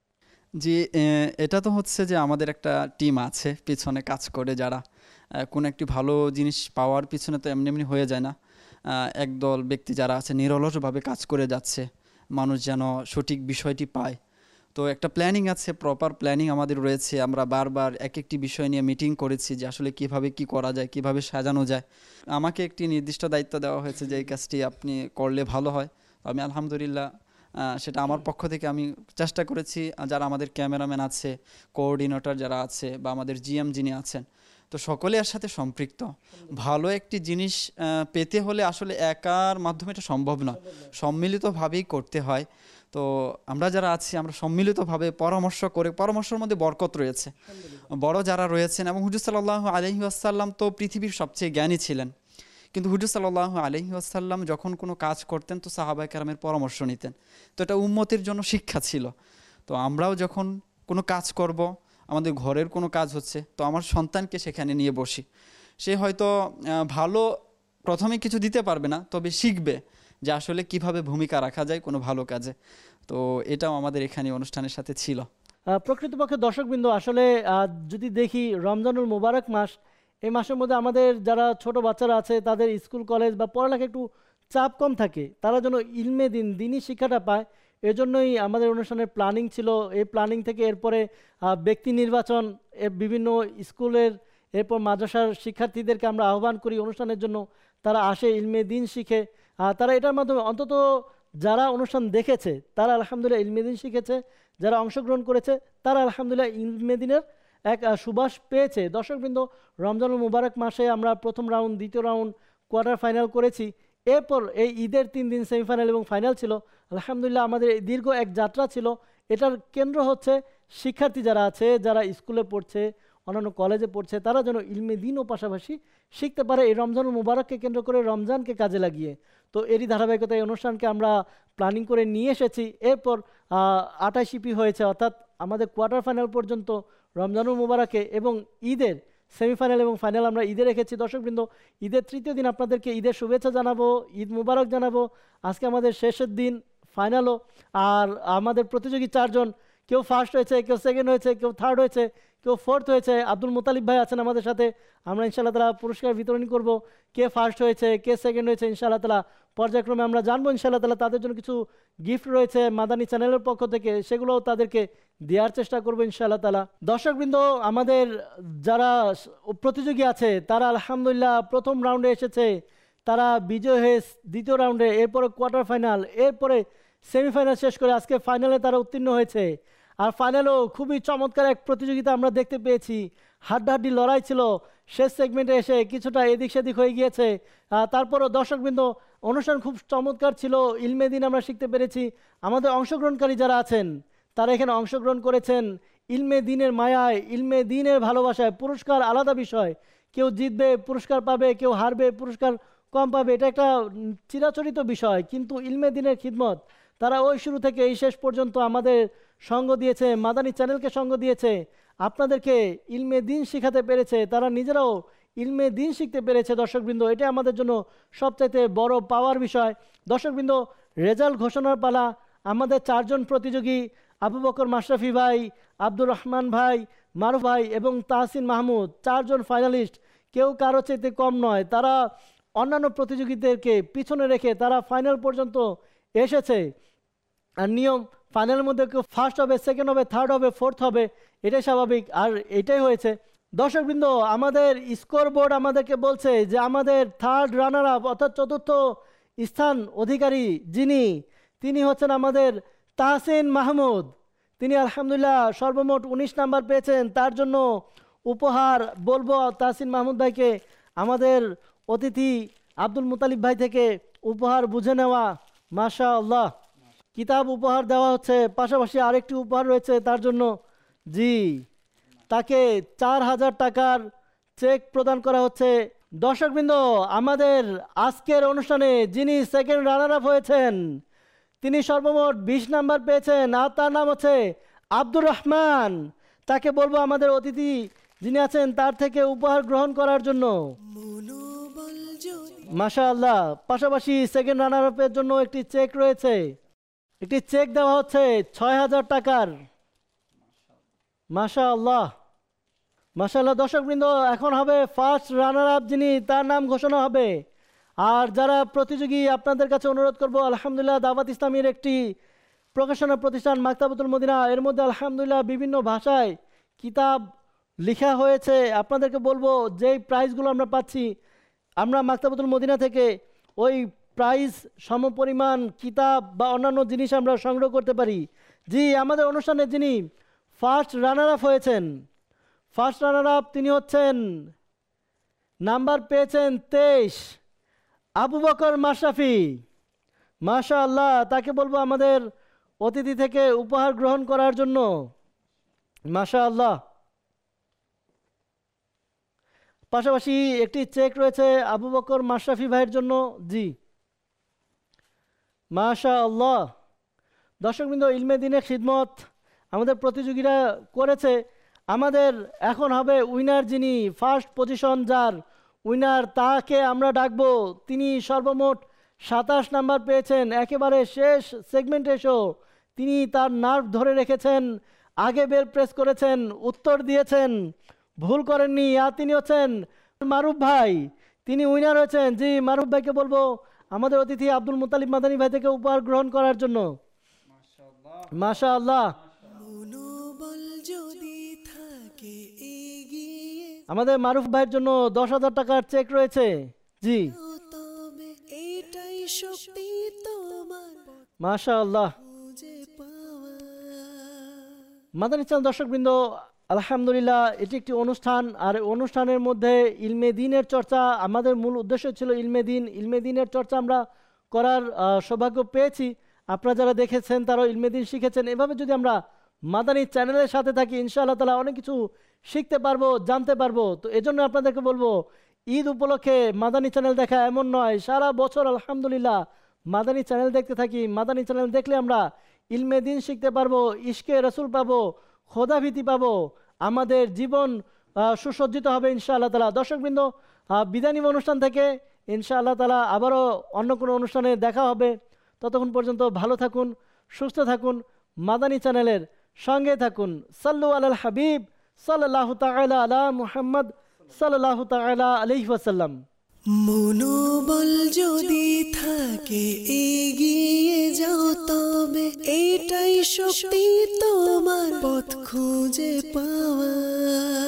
জি, এ- এটা তো হচ্ছে যে আমাদের একটা টিম আছে পিছনে কাজ করে, যারা আহ, কোনো একটি ভালো জিনিস পাওয়ার পিছনে তো এমনি এমনি হয়ে যায় না। আহ, একদল ব্যক্তি যারা আছে নিরলসভাবে কাজ করে যাচ্ছে, মানুষ যেন সঠিক বিষয়টি পায়। তো একটা প্ল্যানিং আছে, প্রপার প্ল্যানিং আমাদের রয়েছে। আমরা বারবার এক একটি বিষয় নিয়ে মিটিং করেছি যে আসলে কিভাবে কি করা যায়, কিভাবে সাজানো যায়। আমাকে একটি নির্দিষ্ট দায়িত্ব দেওয়া হয়েছে যে এই কাজটি আপনি করলে ভালো হয়। আমি আলহামদুলিল্লাহ আহ, সেটা আমার পক্ষ থেকে আমি চেষ্টা করেছি। আর যারা আমাদের ক্যামেরাম্যান আছে, কোঅর্ডিনেটর যারা আছে, বা আমাদের জিএম যিনি আছেন, তো সকলে এর সাথে সম্পৃক্ত। ভালো একটি জিনিস আহ, পেতে হলে আসলে একার মাধ্যমে এটা সম্ভব না, সম্মিলিতভাবেই করতে হয়। তো আমরা যারা আছি আমরা সম্মিলিতভাবে পরামর্শ করে, পরামর্শের মধ্যে বরকত রয়েছে। বড় যারা রয়েছেন, এবং হুজুর সাল্লাল্লাহু আলাইহি ওয়াসাল্লাম তো পৃথিবীর সবচেয়ে জ্ঞানী ছিলেন, কিন্তু হুজুর সাল্লাল্লাহু আলাইহি ওয়াসাল্লাম যখন কোনো কাজ করতেন তো সাহাবায়ে কেরামের পরামর্শ নিতেন। তো এটা উম্মতের জন্য শিক্ষা ছিল। তো আমরাও যখন কোনো কাজ করব, আমাদের ঘরের কোনো কাজ হচ্ছে, তো আমার সন্তানকে সেখানে নিয়ে বসি। সে হয়তো আহ, ভালো প্রথমে কিছু দিতে পারবে না, তবে শিখবে যে আসলে কিভাবে ভূমিকা রাখা যায় কোনো ভালো কাজে। তো এটাও আমাদের এখানে অনুষ্ঠানের সাথে ছিল। আহ, প্রকৃতপক্ষে দর্শকবৃন্দ, আসলে আহ, যদি দেখি রমজানুল মুবারক মাস, এই মাসের মধ্যে আমাদের যারা ছোট বাচ্চারা আছে তাদের স্কুল কলেজ বা পড়ালেখা একটু চাপ কম থাকে, তারা যেন ইলমে দিন দিনই শিক্ষাটা পায়, এজন্যই আমাদের অনুষ্ঠানের প্ল্যানিং ছিল। এই প্ল্যানিং থেকে এরপরে আহ, ব্যক্তি নির্বাচন, এর বিভিন্ন স্কুলের, এরপর মাদ্রাসার শিক্ষার্থীদেরকে আমরা আহ্বান করি অনুষ্ঠানের জন্য, তারা আসে ইলমে দিন শিখে। আহ, তারা এটার মাধ্যমে অন্তত যারা অনুষ্ঠান দেখেছে তারা আলহামদুলিল্লাহ ইলমে দিন শিখেছে, যারা অংশগ্রহণ করেছে তারা আলহামদুলিল্লাহ ইলমে দিনের এক আহ, সুবাস পেয়েছে। দর্শকবৃন্দ, রমজানুল মুবারক মাসে আমরা প্রথম রাউন্ড, দ্বিতীয় রাউন্ড, কোয়ার্টার ফাইনাল করেছি। এরপর এই ঈদের তিন দিন সেমিফাইনাল এবং ফাইনাল ছিল। আলহামদুলিল্লাহ আমাদের এই দীর্ঘ এক যাত্রা ছিল। এটার কেন্দ্র হচ্ছে শিক্ষার্থী যারা আছে, যারা স্কুলে পড়ছে, অন্যান্য কলেজে পড়ছে, তারা যেন ইলমে দিনও পাশাপাশি শিখতে পারে, এই রমজানুল মুবারককে কেন্দ্র করে, রমজানকে কাজে লাগিয়ে। তো এরই ধারাবাহিকতা এই অনুষ্ঠানকে আমরা প্ল্যানিং করে নিয়ে এসেছি। এরপর আটাশ ইপি হয়েছে, অর্থাৎ আমাদের কোয়ার্টার ফাইনাল পর্যন্ত রমজানুল মুবারকে, এবং ঈদের সেমিফাইনাল এবং ফাইনাল আমরা ঈদে রেখেছি। দর্শকবৃন্দ, ঈদের তৃতীয় দিন আপনাদেরকে ঈদের শুভেচ্ছা জানাবো, ঈদ মুবারক জানাবো। আজকে আমাদের শেষের দিন, ফাইনালও। আর আমাদের প্রতিযোগী চারজন, কেউ ফার্স্ট হয়েছে, কেউ সেকেন্ড হয়েছে, কেউ থার্ড হয়েছে, কেউ ফোর্থ হয়েছে। আব্দুল মুতালিব ভাই আছেন আমাদের সাথে, আমরা ইনশাআল্লাহ তালা পুরস্কার বিতরণ করব। কে ফার্স্ট হয়েছে, কে সেকেন্ড হয়েছে, ইনশাআল্লাহ তালা পর্যায়ক্রমে আমরা জানবো। ইনশাআল্লাহ তালা তাদের জন্য কিছু গিফট রয়েছে মাদানী চ্যানেলের পক্ষ থেকে, সেগুলোও তাদেরকে দেওয়ার চেষ্টা করবো ইনশাআল্লাহ তালা। দর্শকবৃন্দ, আমাদের যারা প্রতিযোগী আছে তারা আলহামদুলিল্লাহ প্রথম রাউন্ডে এসেছে, তারা বিজয় হয়ে দ্বিতীয় রাউন্ডে, এরপরে কোয়ার্টার ফাইনাল, এরপরে সেমিফাইনাল শেষ করে আজকে ফাইনালে তারা উত্তীর্ণ হয়েছে। আর ফাইনালও খুবই চমৎকার এক প্রতিযোগিতা আমরা দেখতে পেয়েছি, হাড্ডাহাড্ডি লড়াই ছিল। শেষ সেগমেন্টে এসে কিছুটা এদিক সেদিক হয়ে গিয়েছে, তারপরও দর্শকবৃন্দ অনুষ্ঠান খুব চমৎকার ছিল। ইলমে দিন আমরা শিখতে পেরেছি। আমাদের অংশগ্রহণকারী যারা আছেন তারা এখানে অংশগ্রহণ করেছেন ইলমে দিনের মায়ায়, ইলমে দিনের ভালোবাসায়। পুরস্কার আলাদা বিষয়, কেউ জিতবে পুরস্কার পাবে, কেউ হারবে পুরস্কার কম পাবে, এটা একটা চিরাচরিত বিষয়। কিন্তু ইলমে দিনের খিদমত তারা ওই শুরু থেকে এই শেষ পর্যন্ত আমাদের সঙ্গ দিয়েছে, মাদানী চ্যানেলকে সঙ্গ দিয়েছে, আপনাদেরকে ইলমে দিন শিখাতে পেরেছে, তারা নিজেরাও ইলমে দিন শিখতে পেরেছে। দর্শকবৃন্দ, এটা আমাদের জন্য সবচাইতে বড় পাওয়ার বিষয়। দর্শকবৃন্দ, রেজাল্ট ঘোষণার পালা। আমাদের চারজন প্রতিযোগী, আবু বকর মাশরাফি ভাই, আব্দুর রহমান ভাই, মারুফ ভাই এবং তাহসিন মাহমুদ, চারজন ফাইনালিস্ট, কেউ কারো চাইতে কম নয়। তারা অন্যান্য প্রতিযোগীদেরকে পিছনে রেখে তারা ফাইনাল পর্যন্ত এসেছে। আর নিয়ম, ফাইনালের মধ্যে কেউ ফার্স্ট হবে, সেকেন্ড হবে, থার্ড হবে, ফোর্থ হবে, এটাই স্বাভাবিক, আর এটাই হয়েছে। দর্শকবৃন্দ, আমাদের স্কোর বোর্ড আমাদেরকে বলছে যে আমাদের থার্ড রানার আপ অর্থাৎ চতুর্থ স্থান অধিকারী যিনি, তিনি হচ্ছেন আমাদের তাহসিন মাহমুদ। তিনি আলহামদুলিল্লাহ সর্বমোট উনিশ নাম্বার পেয়েছেন। তার জন্য উপহার বলবো তাহসিন মাহমুদ ভাইকে আমাদের অতিথি আব্দুল মুতালিব ভাই থেকে উপহার বুঝে নেওয়া। মাশা আল্লাহ, কিতাব উপহার দেওয়া হচ্ছে, পাশাপাশি আরেকটি উপহার রয়েছে তার জন্য। জি, তাকে চার হাজার টাকার চেক প্রদান করা হচ্ছে। দর্শকবৃন্দ, আমাদের আজকের অনুষ্ঠানে যিনি সেকেন্ড রানার আপ হয়েছেন তিনি সর্বমোট বিশ নাম্বার পেয়েছেন, আর তার নাম হচ্ছে আব্দুর রহমান। তাকে বলবো আমাদের অতিথি যিনি আছেন তার থেকে উপহার গ্রহণ করার জন্য। মাশাআল্লাহ, পাশাপাশি সেকেন্ড রানার আপের জন্য একটি চেক রয়েছে, একটি চেক দেওয়া হচ্ছে ছয় হাজার টাকার। মাশা আল্লাহ, মাশা আল্লাহ। দর্শকবৃন্দ, এখন হবে ফার্স্ট রানার আপ, যিনি তার নাম ঘোষণা হবে। আর যারা প্রতিযোগী, আপনাদের কাছে অনুরোধ করব, আলহামদুলিল্লাহ দাওয়াত ইসলামীর একটি প্রকাশনা প্রতিষ্ঠান মাকতাবাতুল মদিনা, এর মধ্যে আলহামদুলিল্লাহ বিভিন্ন ভাষায় কিতাব লেখা হয়েছে। আপনাদেরকে বলবো, যেই প্রাইজগুলো আমরা পাচ্ছি, আমরা মাকতাবাতুল মদিনা থেকে ওই প্রাইজ সমপরিমাণ কিতাব বা অন্যান্য জিনিস আমরা সংগ্রহ করতে পারি। জি, আমাদের অনুষ্ঠানে যিনি ফার্স্ট রানার আপ হয়েছেন, ফার্স্ট রানার আপ তিনি হচ্ছেন, নাম্বার পেয়েছেন তেইশ, আবু বকর মাশরাফি। মাশা আল্লাহ, তাকে বলবো আমাদের অতিথি থেকে উপহার গ্রহণ করার জন্য। মাশা আল্লাহ। পাশাপাশি একটি চেক রয়েছে আবু বকর মাশরাফি ভাইয়ের জন্য। জি, মাশা আল্লাহ। দর্শকবৃন্দ, ইলমে দিনের খিদমত আমাদের প্রতিযোগীরা করেছে। আমাদের এখন হবে উইনার, যিনি ফার্স্ট পজিশন, যার উইনার, তাকে আমরা ডাকবো। তিনি সর্বমোট সাতাশ নাম্বার পেয়েছেন। একেবারে শেষ সেগমেন্টে এসেও তিনি তার নার্ভ ধরে রেখেছেন, আগে বেল প্রেস করেছেন, উত্তর দিয়েছেন, ভুল করেননি। আর তিনি হচ্ছেন মারুফ ভাই, তিনি উইনার হয়েছেন। জি, মারুফ ভাইকে বলবো আমাদের অতিথি আব্দুল মুতালিব মাদানী ভাই থেকে উপহার গ্রহণ করার জন্য। মাশা আল্লাহ। আমাদের মারুফ ভাইয়ের জন্য দশ হাজার টাকার চেক রয়েছে। জি, মাশা আল্লাহ। মাদানী চ্যানেল দর্শকবৃন্দ, আলহামদুলিল্লাহ এটি একটি অনুষ্ঠান, আর অনুষ্ঠানের মধ্যে ইলমে দিনের চর্চা, আমাদের মূল উদ্দেশ্য ছিল ইলমে দিন। ইলমে দিনের চর্চা আমরা করার সৌভাগ্য পেয়েছি। আপনারা যারা দেখেছেন তারাও ইলমে দিন শিখেছেন। এভাবে যদি আমরা মাদানী চ্যানেলের সাথে থাকি, ইনশাআল্লাহ তাআলা অনেক কিছু শিখতে পারবো, জানতে পারবো। তো এজন্য আপনাদেরকে বলবো, ঈদ উপলক্ষে মাদানী চ্যানেল দেখা এমন নয়, সারা বছর আলহামদুলিল্লাহ মাদানী চ্যানেল দেখতে থাকি। মাদানী চ্যানেল দেখলে আমরা ইলমে দিন শিখতে পারবো, ইশকে রসুল পাবো, খোদাভীতি পাবো, আমাদের জীবন সুসজ্জিত হবে ইনশাআল্লাহ তাআলা। দর্শকবৃন্দ, বিদায় নিব অনুষ্ঠান থেকে। ইনশাআল্লাহ তাআলা আবারও অন্য কোনো অনুষ্ঠানে দেখা হবে। ততক্ষণ পর্যন্ত ভালো থাকুন, সুস্থ থাকুন, মাদানী চ্যানেলের সঙ্গে থাকুন। সাল্লু আলাল হাবিব সাল্লাল্লাহু তাআলা আলা মুহাম্মদ সাল্লাল্লাহু তাআলা আলাইহি ওয়াসাল্লাম। মনোবল যদি থাকে এগিয়ে যাও, তবে এটাই শক্তি তোমার পথ খুঁজে পাওয়া।